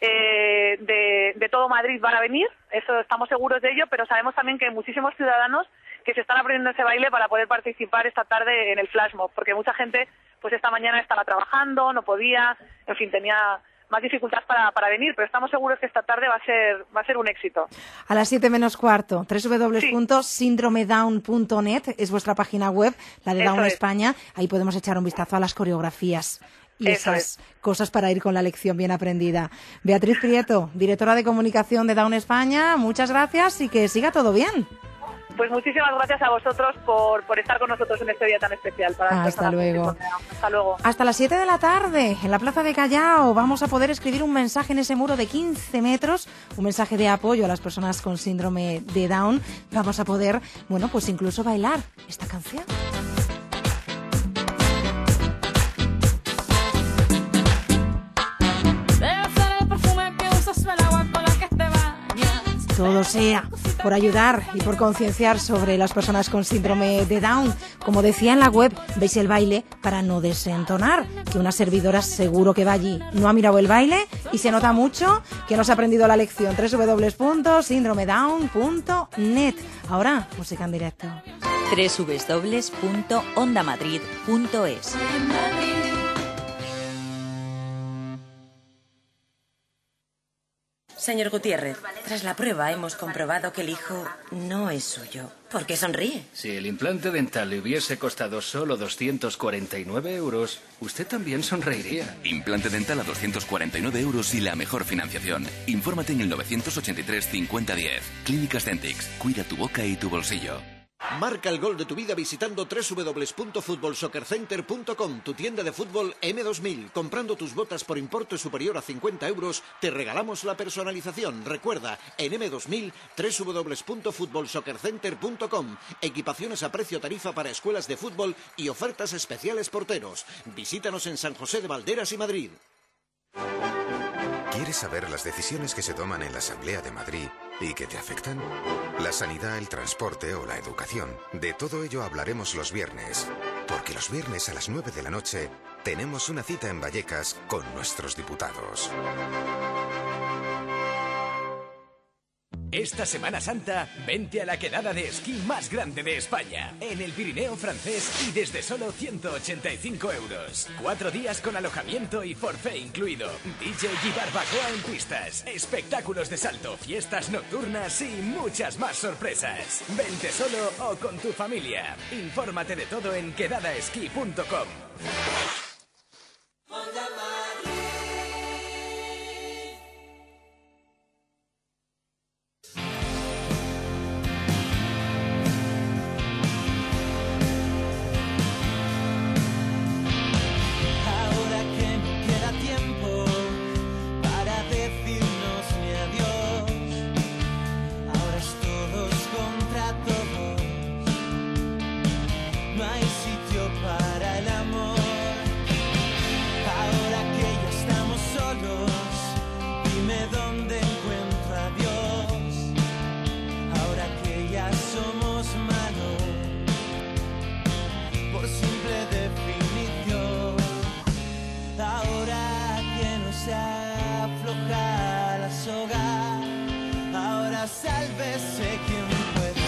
Eh, de, de todo Madrid van a venir, eso estamos seguros de ello, pero sabemos también que hay muchísimos ciudadanos que se están aprendiendo ese baile para poder participar esta tarde en el flash mob, porque mucha gente pues esta mañana estaba trabajando, no podía, en fin, tenía más dificultad para, para venir, pero estamos seguros que esta tarde va a ser va a ser un éxito. A las siete menos cuarto, doble u doble u doble u punto síndrome down punto net es vuestra página web, la de Eso Down es. España. Ahí podemos echar un vistazo a las coreografías y Eso esas cosas para ir con la lección bien aprendida. Beatriz Prieto, directora de comunicación de Down España, muchas gracias y que siga todo bien. Pues muchísimas gracias a vosotros por, por estar con nosotros en este día tan especial. Para las Hasta personas luego. con síndrome de Down. Hasta luego. Hasta las siete de la tarde, en la Plaza de Callao, vamos a poder escribir un mensaje en ese muro de quince metros, un mensaje de apoyo a las personas con síndrome de Down. Vamos a poder, bueno, pues incluso bailar esta canción. Todo sea por ayudar y por concienciar sobre las personas con síndrome de Down. Como decía en la web, veis el baile para no desentonar, que una servidora seguro que va allí, no ha mirado el baile y se nota mucho que no se ha aprendido la lección. doble u doble u doble u punto síndrome down punto net. Ahora, música en directo. doble u doble u doble u punto onda madrid punto es. Señor Gutiérrez, tras la prueba hemos comprobado que el hijo no es suyo. ¿Por qué sonríe? Si el implante dental le hubiese costado solo doscientos cuarenta y nueve euros, usted también sonreiría. Implante dental a doscientos cuarenta y nueve euros y la mejor financiación. Infórmate en el novecientos ochenta y tres cincuenta diez. Clínicas Dentix. Cuida tu boca y tu bolsillo. Marca el gol de tu vida visitando doble u doble u doble u punto fútbol soccer center punto com, tu tienda de fútbol eme dos mil. Comprando tus botas por importe superior a cincuenta euros, te regalamos la personalización. Recuerda, en eme dos mil, doble u doble u doble u punto fútbol soccer center punto com. Equipaciones a precio tarifa para escuelas de fútbol y ofertas especiales porteros. Visítanos en San José de Valderas y Madrid. ¿Quieres saber las decisiones que se toman en la Asamblea de Madrid y que te afectan? La sanidad, el transporte o la educación. De todo ello hablaremos los viernes. Porque los viernes a las nueve de la noche tenemos una cita en Vallecas con nuestros diputados. Esta Semana Santa, vente a la quedada de esquí más grande de España, en el Pirineo francés y desde solo ciento ochenta y cinco euros. Cuatro días con alojamiento y forfait incluido. D J y barbacoa en pistas, espectáculos de salto, fiestas nocturnas y muchas más sorpresas. Vente solo o con tu familia. Infórmate de todo en quedada esquí punto com. Sálvese quien pueda.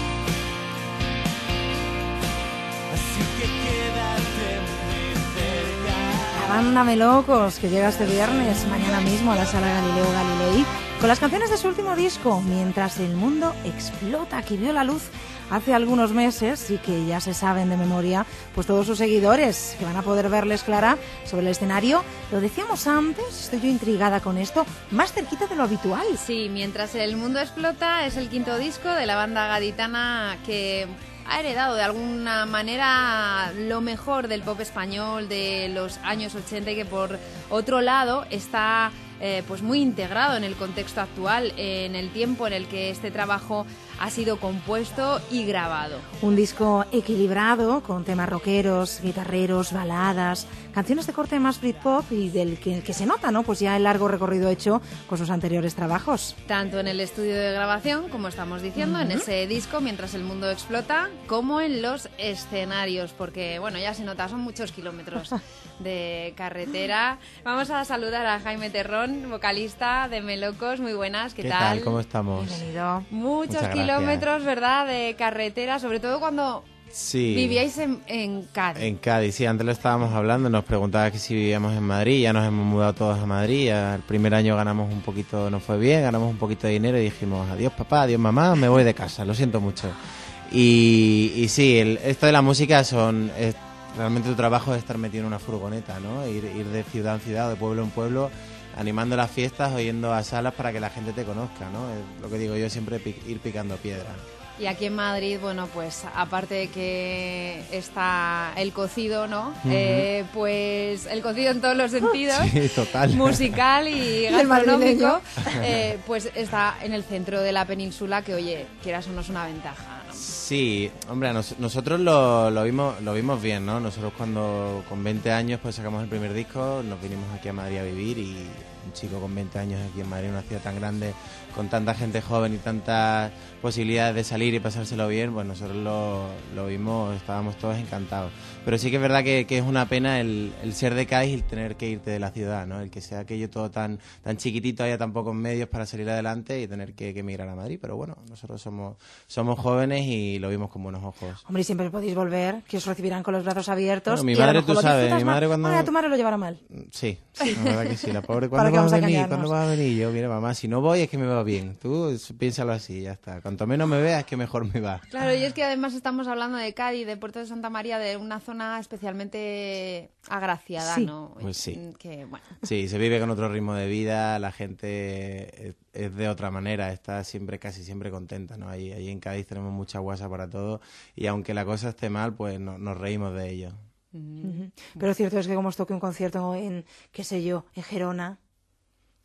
Así que quédate muy cerca. La banda Melocos, que llega este viernes, mañana mismo a la Sala Galileo Galilei, con las canciones de su último disco, Mientras el mundo explota, que vio la luz hace algunos meses y que ya se saben de memoria pues todos sus seguidores, que van a poder verles, Clara, sobre el escenario. Lo decíamos antes, estoy yo intrigada con esto, más cerquita de lo habitual. Sí, Mientras el mundo explota es el quinto disco de la banda gaditana que ha heredado de alguna manera lo mejor del pop español de los años ochenta y que por otro lado está eh, pues muy integrado en el contexto actual, en el tiempo en el que este trabajo ha sido compuesto y grabado. Un disco equilibrado, con temas rockeros, guitarreros, baladas, canciones de corte más Britpop y del que, que se nota, ¿no? Pues ya el largo recorrido hecho con sus anteriores trabajos. Tanto en el estudio de grabación, como estamos diciendo, uh-huh. en ese disco Mientras el mundo explota, como en los escenarios, porque, bueno, ya se nota, son muchos kilómetros de carretera. Vamos a saludar a Jaime Terrón, vocalista de Melocos. Muy buenas, ¿qué, ¿Qué tal? tal? ¿Cómo estamos? Bienvenido. Muchos kilómetros. Kilómetros, ¿verdad?, de carretera, sobre todo cuando sí. vivíais en, en Cádiz. En Cádiz, sí, antes lo estábamos hablando, nos preguntaba que si vivíamos en Madrid, ya nos hemos mudado todos a Madrid, ya el primer año ganamos un poquito, nos fue bien, ganamos un poquito de dinero y dijimos, adiós papá, adiós mamá, me voy de casa, lo siento mucho. Y, y sí, el, esto de la música son... Es, realmente tu trabajo es estar metido en una furgoneta, ¿no? Ir, ir de ciudad en ciudad, de pueblo en pueblo, animando las fiestas, oyendo a salas para que la gente te conozca, ¿no? Es lo que digo yo, siempre pic, ir picando piedra. Y aquí en Madrid, bueno, pues aparte de que está el cocido, ¿no? Uh-huh. Eh, pues el cocido en todos los sentidos, sí, total. musical y gastronómico, eh, pues está en el centro de la península, que oye, quieras o no es una ventaja, ¿no? Sí, hombre, nos, nosotros lo, lo vimos lo vimos bien, ¿no? Nosotros cuando con veinte años pues sacamos el primer disco, nos vinimos aquí a Madrid a vivir y un chico con veinte años aquí en Madrid, una ciudad tan grande, con tanta gente joven y tantas posibilidades de salir y pasárselo bien, pues nosotros lo, lo vimos, estábamos todos encantados. Pero sí que es verdad que, que es una pena el, el ser de Cádiz y el tener que irte de la ciudad, ¿no? El que sea aquello todo tan tan chiquitito, haya tan pocos medios para salir adelante y tener que, que emigrar a Madrid. Pero bueno, nosotros somos somos jóvenes y lo vimos con buenos ojos. Hombre, y siempre podéis volver, que os recibirán con los brazos abiertos. Bueno, mi madre, tú sabes, mi madre cuando... Ah, tu madre lo llevará mal. Sí, sí, la verdad que sí, la pobre. ¿Cuándo vas a venir? ¿Cuándo vas a venir? Yo, mira, mamá, si no voy es que me va bien. Tú piénsalo así, ya está. Cuanto menos me veas, que mejor me va. Claro, y es que además estamos hablando de Cádiz, de Puerto de Santa María, de una zona especialmente agraciada, sí. ¿no? Pues sí. Que, bueno. Sí, se vive con otro ritmo de vida, la gente es, es de otra manera, está siempre, casi siempre contenta, ¿no? Ahí, ahí en Cádiz tenemos mucha guasa para todo y aunque la cosa esté mal, pues no, nos reímos de ello. Uh-huh. Pero cierto es que como os toque un concierto en, qué sé yo, en Gerona...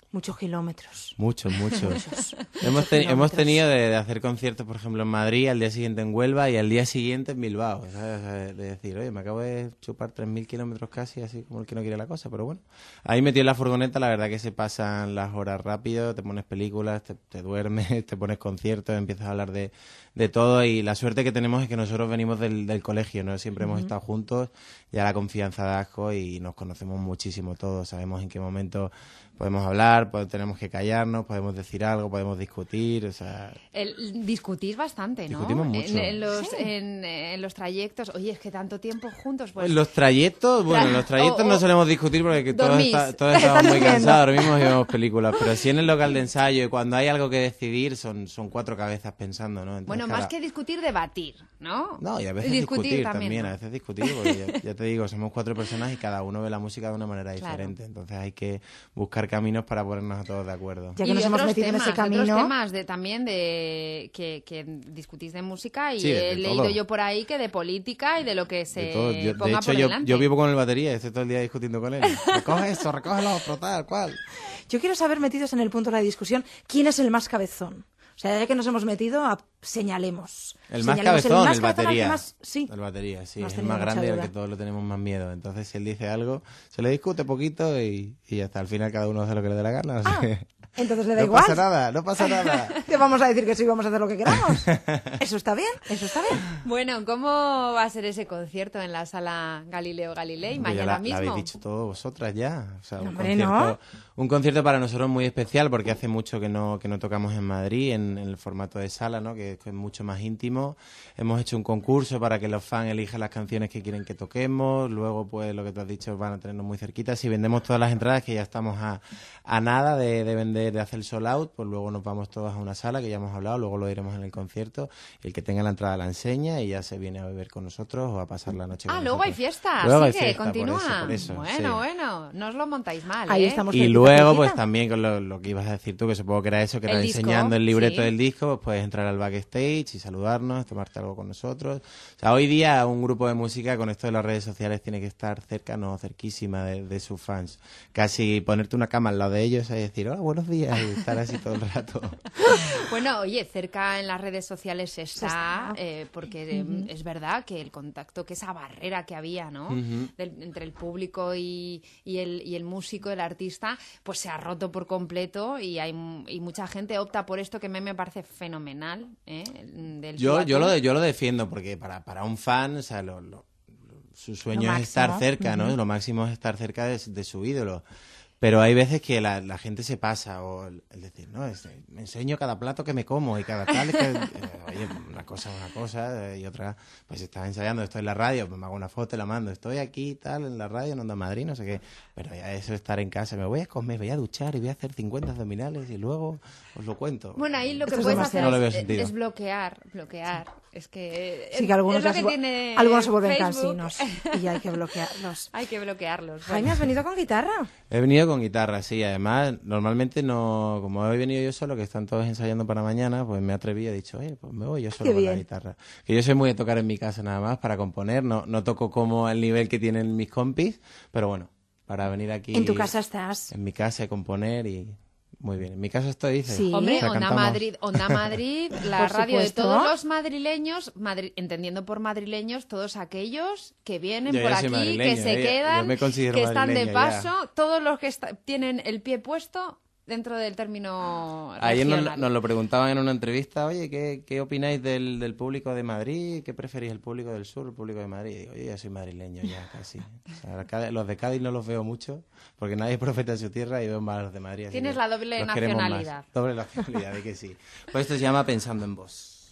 Muchos kilómetros. Muchos, muchos. Muchos, hemos, muchos te- hemos kilómetros. tenido de, de hacer conciertos, por ejemplo, en Madrid, al día siguiente en Huelva y al día siguiente en Bilbao. ¿Sabes? O sea, de decir, oye, me acabo de chupar tres mil kilómetros casi, así como el que no quiere la cosa. Pero bueno, ahí metido en la furgoneta, la verdad que se pasan las horas rápido, te pones películas, te, te duermes, te pones conciertos, empiezas a hablar de, de todo. Y la suerte que tenemos es que nosotros venimos del, del colegio, ¿no? Siempre hemos Ujú. estado juntos, ya la confianza da asco y nos conocemos muchísimo todos. Sabemos en qué momento podemos hablar, pues, tenemos que callarnos, podemos decir algo, podemos discutir, o sea... El, discutís bastante, ¿no? Discutimos mucho. En, en los, Sí. en, en los trayectos. Oye, es que tanto tiempo juntos, pues... Los trayectos, bueno, Tra- los trayectos o- no o- solemos discutir porque que todos, dormís. está- todos estamos muy durmiendo. cansados, ahora mismo vemos películas, pero sí en el local de ensayo y cuando hay algo que decidir son, son cuatro cabezas pensando, ¿no? Entonces, Bueno, cada- más que discutir, debatir, ¿no? No, y a veces discutir, también, a veces discutir, porque ya, ya te digo, somos cuatro personas y cada uno ve la música de una manera Claro. diferente, entonces hay que buscar caminos para ponernos a todos de acuerdo. Ya que y nos hemos otros metido temas, en ese camino. otros temas de, también de que, que discutís de música y Sí, de he leído todo. yo por ahí que de política y de lo que se De todo. Yo- de ponga hecho, por yo, delante. yo vivo con el batería y estoy todo el día discutiendo con él. Recoge esto, recoge lo otro, tal, cual. Yo quiero saber, metidos en el punto de la discusión, ¿quién es el más cabezón? O sea, ya que nos hemos metido, a- señalemos. El más Señalemos cabezón, más el cabezón al que batería. más- sí. El batería, sí. Hemos Es el tenido más mucha grande y al duda. que todos lo tenemos más miedo. Entonces, si él dice algo, se le discute poquito y, y ya está. Al final cada uno hace lo que le dé la gana. así Ah, que Entonces le da no igual. pasa nada, no pasa nada. Te vamos a decir que sí, vamos a hacer lo que queramos. Eso está bien, eso está bien. Bueno, ¿cómo va a ser ese concierto en la sala Galileo Galilei Hombre, ya mañana la, mismo? la habéis dicho todos vosotras ya. O sea, un, Hombre, concierto, ¿no? un concierto para nosotros muy especial porque hace mucho que no, que no tocamos en Madrid en, en el formato de sala, ¿no? Que, que es mucho más íntimo. Hemos hecho un concurso para que los fans elijan las canciones que quieren que toquemos. Luego, pues, lo que tú has dicho, van a tenernos muy cerquita. Si vendemos todas las entradas, que ya estamos a, a nada de, de vender, de hacer el sold out, pues luego nos vamos todos a una sala, que ya hemos hablado, luego lo diremos en el concierto. El que tenga la entrada la enseña y ya se viene a beber con nosotros o a pasar la noche con Ah, luego hay nosotros. fiesta, Luego así hay que fiesta, por continúa. eso, por eso, bueno, sí. bueno, no os lo montáis mal, Ahí ¿eh? estamos. Y cerquita, luego, cerquita. pues también con lo, lo que ibas a decir tú, que supongo que era eso, que El era disco, enseñando el libreto sí. del disco, pues puedes entrar al backstage y saludarnos, tomarte algo con nosotros. O sea, hoy día un grupo de música con esto de las redes sociales tiene que estar cerca, no cerquísima de, de sus fans. Casi ponerte una cama al lado de ellos y decir, hola, buenos días, y estar así todo el rato. Bueno, oye, cerca en las redes sociales está, está. eh, porque eh, es verdad que el contacto, que esa barrera que había, ¿no? Ujú. Del- entre el público y, y el, y el músico, el artista, pues se ha roto por completo y hay m- y mucha gente opta por esto que a mí me parece fenomenal, ¿eh? Del Yo, yo, Suatum. lo, yo lo defiendo porque para, para un fan, o sea, lo, lo- su sueño Lo es estar máximo. cerca, ¿no? Ujú. Lo máximo es estar cerca de, de su ídolo. Pero hay veces que la, la gente se pasa, o el, el decir, no, es- me enseño cada plato que me como y cada tal, que, eh, oye, una cosa es una cosa eh, y otra, pues estás ensayando, estoy en la radio, pues me hago una foto y la mando, estoy aquí tal, en la radio, en Onda Madrid, no sé qué, pero ya eso es estar en casa, me voy a comer, voy a duchar y voy a hacer cincuenta abdominales y luego os lo cuento. Bueno, ahí lo que Esto es puedes hacer demasiado. No le veo es, sentido. es bloquear, bloquear. Es que, Sí, que algunos, es lo ya que se, vo- tiene algunos se vuelven Facebook. cansinos y hay que bloquearlos. Hay que bloquearlos. Jaime, Bueno. ¿has venido con guitarra? He venido con guitarra, sí. Además, normalmente no... Como he venido yo solo, que están todos ensayando para mañana, pues me atreví y he dicho, oye, pues me voy yo solo Qué con la bien. guitarra. Que yo soy muy de tocar en mi casa nada más para componer. No, no toco como el nivel que tienen mis compis, pero bueno, para venir aquí... En tu casa estás. En mi casa, componer y... Muy bien. En mi casa estoy, dice. Sí. Hombre, O sea, Onda cantamos. Madrid, Onda Madrid, la Por radio de supuesto. todos los madrileños, madri- entendiendo por madrileños todos aquellos que vienen Yo por ya soy aquí, madrileño, que se eh, yo quedan, me considero que están de madrileño paso, ya. todos los que está- tienen el pie puesto dentro del término Ayer nos, regional. nos lo preguntaban en una entrevista, oye, ¿qué, qué opináis del, del público de Madrid? ¿Qué preferís, el público del sur o el público de Madrid? Y digo, oye, ya soy madrileño ya, casi. O sea, Cádiz- los de Cádiz no los veo mucho, porque nadie es profeta en su tierra y veo más los de Madrid. así Tienes que la doble los queremos más. nacionalidad. Doble nacionalidad, de que sí. Pues esto se llama Pensando en Vos.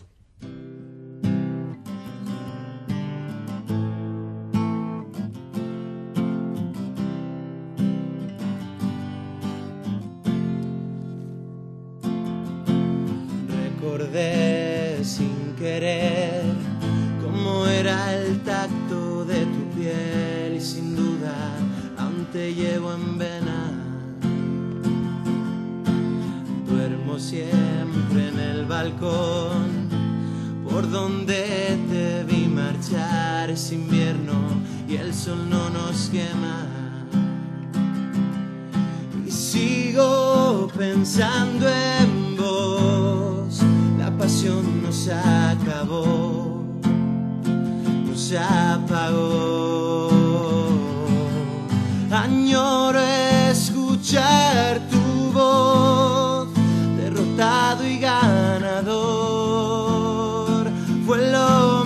Recordé sin querer cómo era el tacto de tu piel y sin duda aún te llevo en vena. Duermo siempre en el balcón por donde te vi marchar. Es invierno y el sol no nos quema. Y sigo pensando en vos. La pasión no se acabó, no se apagó. Añoro escuchar tu voz, derrotado y ganador. Fue lo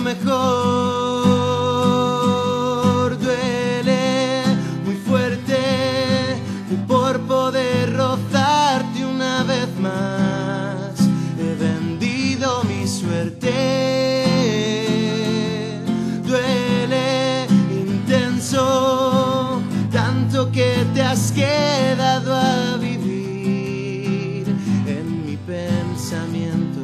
mejor. Duele muy fuerte por poder rozarte una vez más. He vendido mi suerte. Duele intenso, tanto que te has quedado a vivir en mi pensamiento.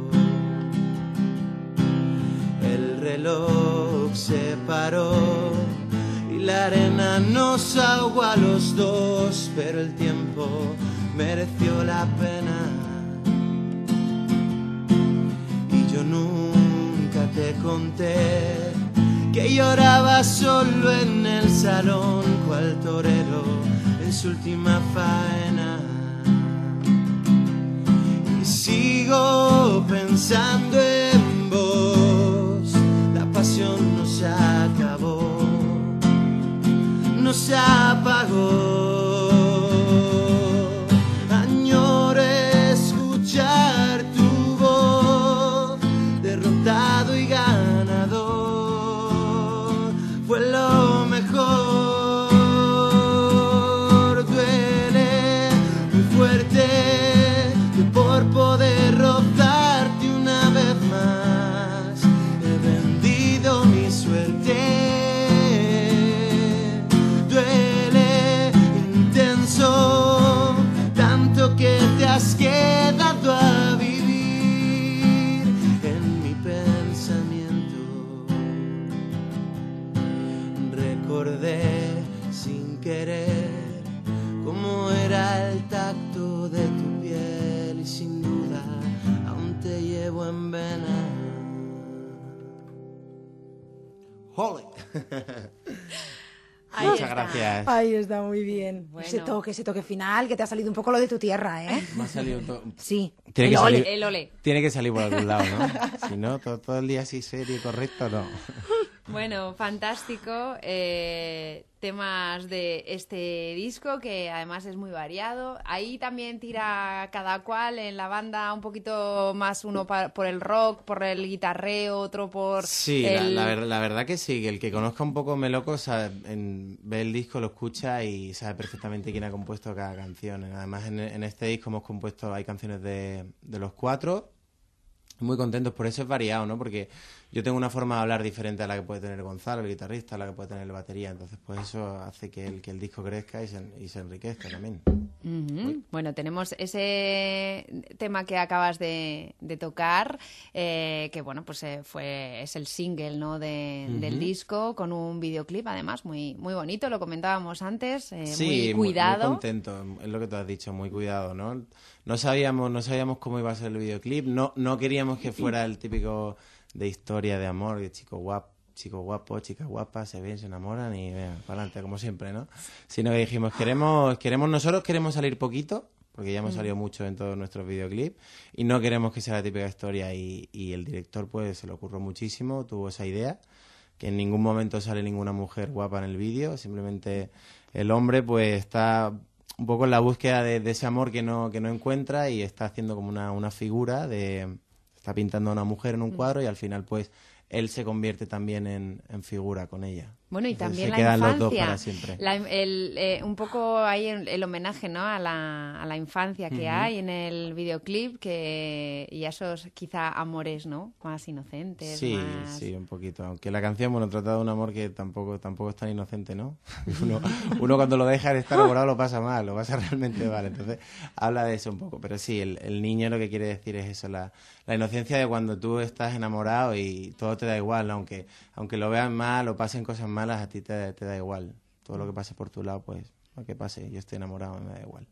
El reloj se paró y la arena nos ahogó a los dos, pero el tiempo mereció la pena. Y yo nunca te conté que lloraba solo en el salón, cual torero en su última faena. Y sigo pensando en vos. La pasión no se acabó, no se apagó. Añoro escuchar tu voz, derrotado y ganador. Fue lo mejor. Duele muy fuerte que por poder rozarte una vez más he vendido mi suerte. Duele intenso, tanto que te has quedado a vivir en mi pensamiento. Recordé sin querer cómo era el tacto de tu piel y sin duda aún te llevo en vena. ¡Jole! Ahí Muchas está. gracias. Ahí está, muy bien. Bueno. Ese toque, ese toque final, que te ha salido un poco lo de tu tierra, ¿eh? Me ha salido todo. Sí. Tiene El que ole. salir, El ole. Tiene que salir por algún lado, ¿no? Si no, todo, todo el día así serio y correcto, no. Bueno, fantástico. Eh, temas de este disco que además es muy variado. Ahí también tira cada cual en la banda un poquito más, uno pa- por el rock, por el guitarreo, otro por Sí, el... la, la, ver- la verdad que sí, que el que conozca un poco Meloco sabe, en, ve el disco, lo escucha y sabe perfectamente quién ha compuesto cada canción. Además, en, en este disco hemos compuesto, hay canciones de, de los cuatro, muy contentos, por eso es variado, ¿no? Porque yo tengo una forma de hablar diferente a la que puede tener Gonzalo, el guitarrista, a la que puede tener el batería, entonces pues eso hace que el, que el disco crezca y se, y se enriquezca también. Ujú. Bueno, tenemos ese tema que acabas de, de tocar, eh, que bueno, pues eh, fue es el single, ¿no? de, Ujú. del disco, con un videoclip además muy muy bonito, lo comentábamos antes, eh, Sí, muy muy- cuidado. Muy contento, es lo que tú has dicho, muy cuidado, ¿no? No sabíamos, no sabíamos cómo iba a ser el videoclip, no, no queríamos que fuera el típico de historia de amor, de chico guapo, chico guapo, chicas guapas, se ven, se enamoran y vean, para adelante, como siempre, ¿no? Sino que dijimos, queremos, queremos, nosotros queremos salir poquito, porque ya hemos Mm. salido mucho en todos nuestros videoclips, y no queremos que sea la típica historia, y, y el director pues se le ocurrió muchísimo, tuvo esa idea, que en ningún momento sale ninguna mujer guapa en el vídeo, simplemente el hombre pues está un poco en la búsqueda de, de ese amor que no, que no encuentra y está haciendo como una, una figura de... Está pintando a una mujer en un cuadro y al final pues él se convierte también en, en figura con ella. Bueno, y Entonces, también se la quedan infancia. los dos para siempre. La- el, eh, un poco ahí el, el homenaje, ¿no? a, la, a la infancia que Ujú. hay en el videoclip, que y a esos quizá amores, ¿no? Más inocentes, Sí, más... sí, un poquito. Aunque la canción, bueno, trata de un amor que tampoco tampoco es tan inocente, ¿no? Uno, uno cuando lo deja de estar enamorado lo pasa mal, lo pasa realmente mal. Entonces, habla de eso un poco. Pero sí, el, el niño lo que quiere decir es eso, la, la inocencia de cuando tú estás enamorado y todo te da igual, ¿no? aunque aunque lo vean mal o pasen cosas malas, a ti te, te da igual. Todo lo que pase por tu lado, pues, lo que pase, yo estoy enamorado, me da igual.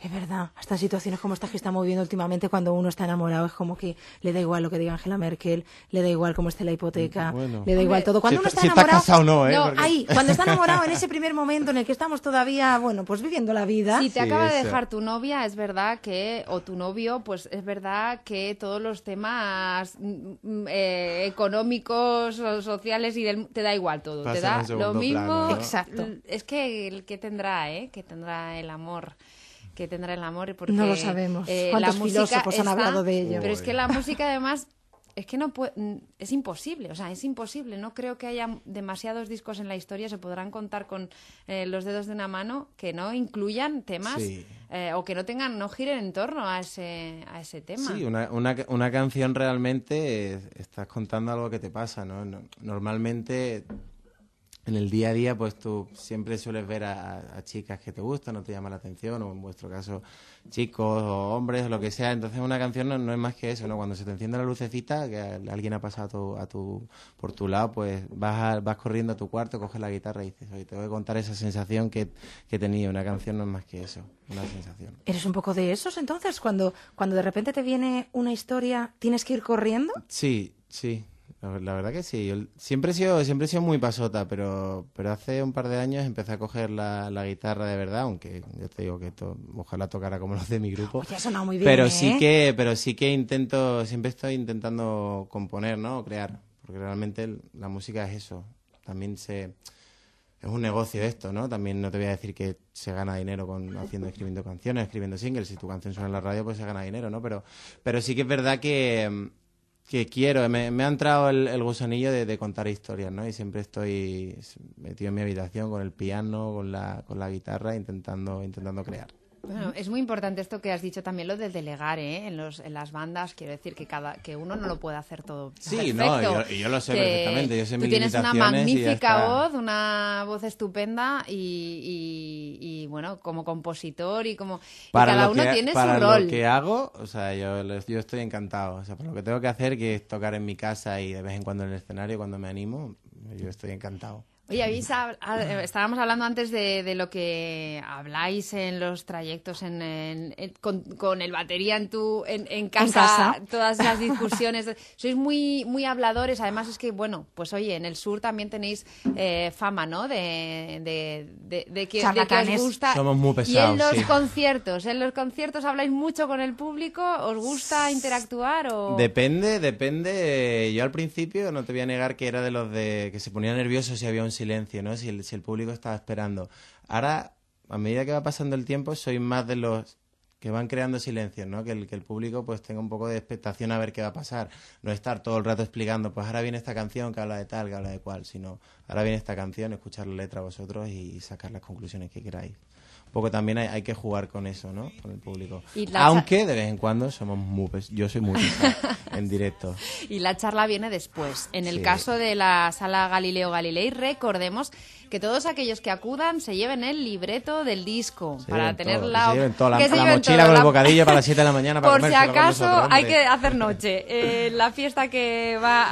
Es verdad, hasta situaciones como estas que estamos viviendo últimamente, cuando uno está enamorado, es como que le da igual lo que diga Angela Merkel, le da igual cómo esté la hipoteca, Bueno. le da igual Hombre, todo. Cuando si uno está- está si está enamorado, casado o no, ¿eh? no, Porque- ahí, cuando está enamorado en ese primer momento en el que estamos todavía, bueno, pues viviendo la vida. Si te acaba de dejar tu novia, es verdad que, o tu novio, pues es verdad que todos los temas mm, eh, económicos o sociales y del, te da igual todo, Pasan te da a segundo lo mismo. plano, ¿no? Exacto. Es que el que tendrá, ¿eh? Que tendrá el amor. que tendrá el amor porque No lo sabemos. eh, ¿Cuántos la música filósofos han está- hablado de ello? Pero es que la música además es que no puede, es imposible, o sea, es imposible. No creo que haya demasiados discos en la historia, se podrán contar con eh, los dedos de una mano que no incluyan temas Sí. eh, o que no tengan, no giren en torno a ese a ese tema. Sí, una, una, una canción realmente eh, estás contando algo que te pasa, ¿no? No- Normalmente en el día a día pues tú siempre sueles ver a, a- a chicas que te gustan, no te llama la atención, o en vuestro caso chicos o hombres o lo que sea. Entonces una canción no, no es más que eso, ¿no? Cuando se te enciende la lucecita, que a- alguien ha pasado a tu, a tu, por tu lado, pues vas, a- vas corriendo a tu cuarto, coges la guitarra y dices, oye, te voy a contar esa sensación que, que tenía. Una canción no es más que eso, una sensación. ¿Eres un poco de esos entonces? Cuando, cuando de repente te viene una historia, ¿tienes que ir corriendo? Sí, sí, la, la verdad que sí. Yo siempre he sido, siempre he sido muy pasota, pero, pero hace un par de años empecé a coger la, la guitarra de verdad, aunque ya te digo que esto, ojalá tocara como los de mi grupo. Oye, ha sonado muy bien, pero ¿eh? sí que, pero sí que intento, siempre estoy intentando componer, ¿no? O crear, porque realmente el- la música es eso. También se es un negocio esto, ¿no? También no te voy a decir que se gana dinero con haciendo, escribiendo canciones, escribiendo singles. Si tu canción suena en la radio, pues se gana dinero, ¿no? Pero, pero sí que es verdad que, que quiero, me, me ha entrado el, el gusanillo de, de contar historias, ¿no? Y siempre estoy metido en mi habitación con el piano, con la, con la guitarra, intentando, intentando crear. Bueno, es muy importante esto que has dicho también, lo del delegar, ¿eh? En, los, en las bandas, quiero decir que cada que uno no lo puede hacer todo Sí, perfecto. no, y yo- y yo lo sé Que perfectamente, yo sé tú mis tienes una limitaciones y ya magnífica está. voz, una voz estupenda y, y, y, bueno, como compositor y como y cada lo uno que, tiene para su rol. lo que hago, o sea, yo, yo estoy encantado. O sea, para lo que tengo que hacer, que es tocar en mi casa y de vez en cuando en el escenario, cuando me animo, yo estoy encantado. Oye, habéis hab- ah, estábamos hablando antes de, de lo que habláis en los trayectos en, en- en- con, con el batería en tu en, en casa, casa. todas las discusiones. Sois muy muy habladores. Además es que, bueno, pues oye, en el sur también tenéis eh, fama, ¿no? De, de, de, de que, de que Charlatanes. os gusta. Somos muy Y en pesados, los sí. conciertos, ¿en los conciertos habláis mucho con el público? ¿Os gusta interactuar o...? Depende, depende. Yo al principio no te voy a negar que era de los de que se ponía nervioso si había un silencio, ¿no? Si el, si el público estaba esperando. Ahora, a medida que va pasando el tiempo, soy más de los que van creando silencios, ¿no? Que el, que el público pues tenga un poco de expectación a ver qué va a pasar. No estar todo el rato explicando, pues ahora viene esta canción que habla de tal, que habla de cual, sino ahora viene esta canción, escuchar la letra vosotros y sacar las conclusiones que queráis. Un poco también hay, hay que jugar con eso, ¿no? Con el público. Y la Aunque de vez en cuando somos muy pes- yo soy muy pesado en directo. Y la charla viene después. En el Sí. caso de la sala Galileo Galilei, recordemos que todos aquellos que acudan se lleven el libreto del disco Se para lleven tener todo, la, que se lleven toda la, que se la lleven mochila todo, con la- el bocadillo para las siete de la mañana para Por si comérselo con acaso nosotros, hay hombre. que hacer noche. Eh, la fiesta que va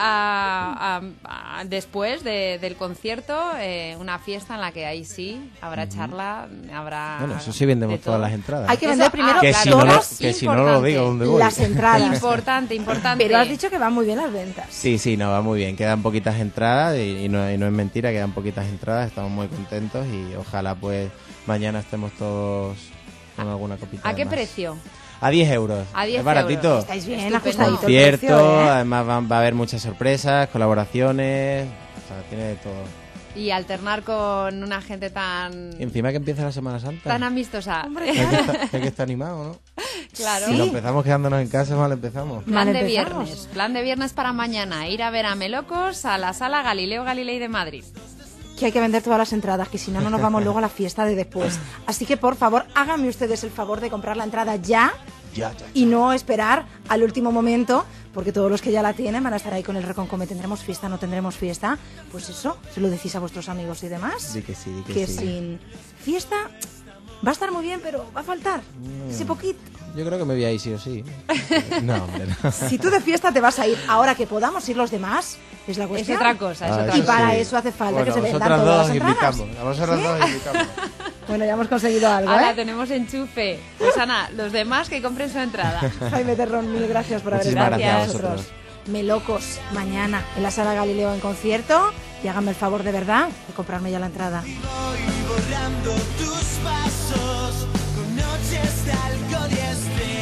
a, a- a- después de- del concierto, eh, una fiesta en la que ahí sí habrá charla, habrá... Bueno, eso sí vendemos de todo. todas las entradas. Hay que vender Eso- primero ah, que claro. si no, lo, todas que si no lo importante. digo dónde voy. las entradas. Importante, importante. Pero has dicho que van muy bien las ventas. Sí, sí, no, va muy bien. Quedan poquitas entradas y, y no, y no es mentira, quedan poquitas entradas. Estamos muy contentos y ojalá pues mañana estemos todos con alguna copita ¿A de qué más. precio? A diez euros. A diez es baratito. euros. Estáis bien Estupendo. ajustadito el Cierto, precio, ¿eh? además va, va a haber muchas sorpresas, colaboraciones, o sea, tiene de todo. Y alternar con una gente tan... Y encima que empieza la Semana Santa. tan amistosa. Hay que, estar, hay que estar animado, ¿no? Claro. Si lo empezamos quedándonos en casa, mal empezamos. Plan Mal de empezamos. viernes. Plan de viernes para mañana. Ir a ver a Melocos a la sala Galileo Galilei de Madrid. Que hay que vender todas las entradas, que si no, no nos vamos luego a la fiesta de después. Así que, por favor, háganme ustedes el favor de comprar la entrada ya Ya, ya. y no esperar al último momento, porque todos los que ya la tienen van a estar ahí con el reconcome. ¿Tendremos fiesta? ¿No tendremos fiesta? Pues eso, se lo decís a vuestros amigos y demás. Di que sí, di que, Que sí. sin fiesta va a estar muy bien, pero va a faltar ese poquito. Yo creo que me voy a ir sí o sí. No, hombre, no. Si tú de fiesta te vas a ir, ahora que podamos ir los demás, es la Es cuestión. otra cosa, es Ah, otra Y eso cosa. para sí. eso hace falta Bueno, que se vendan vosotras todas dos las entradas. invitamos. A vosotras ¿Sí? dos invitamos. Bueno, ya hemos conseguido algo, Ahora ¿eh? tenemos enchufe. Pues Ana, los demás que compren su entrada. Jaime Terrón, mil gracias por haber Muchísimas estado aquí gracias con a nosotros. Melocos, mañana en la Sala Galileo en concierto. Y háganme el favor de verdad de comprarme ya la entrada. Borrando tus pasos con noches de alcohol y estrés.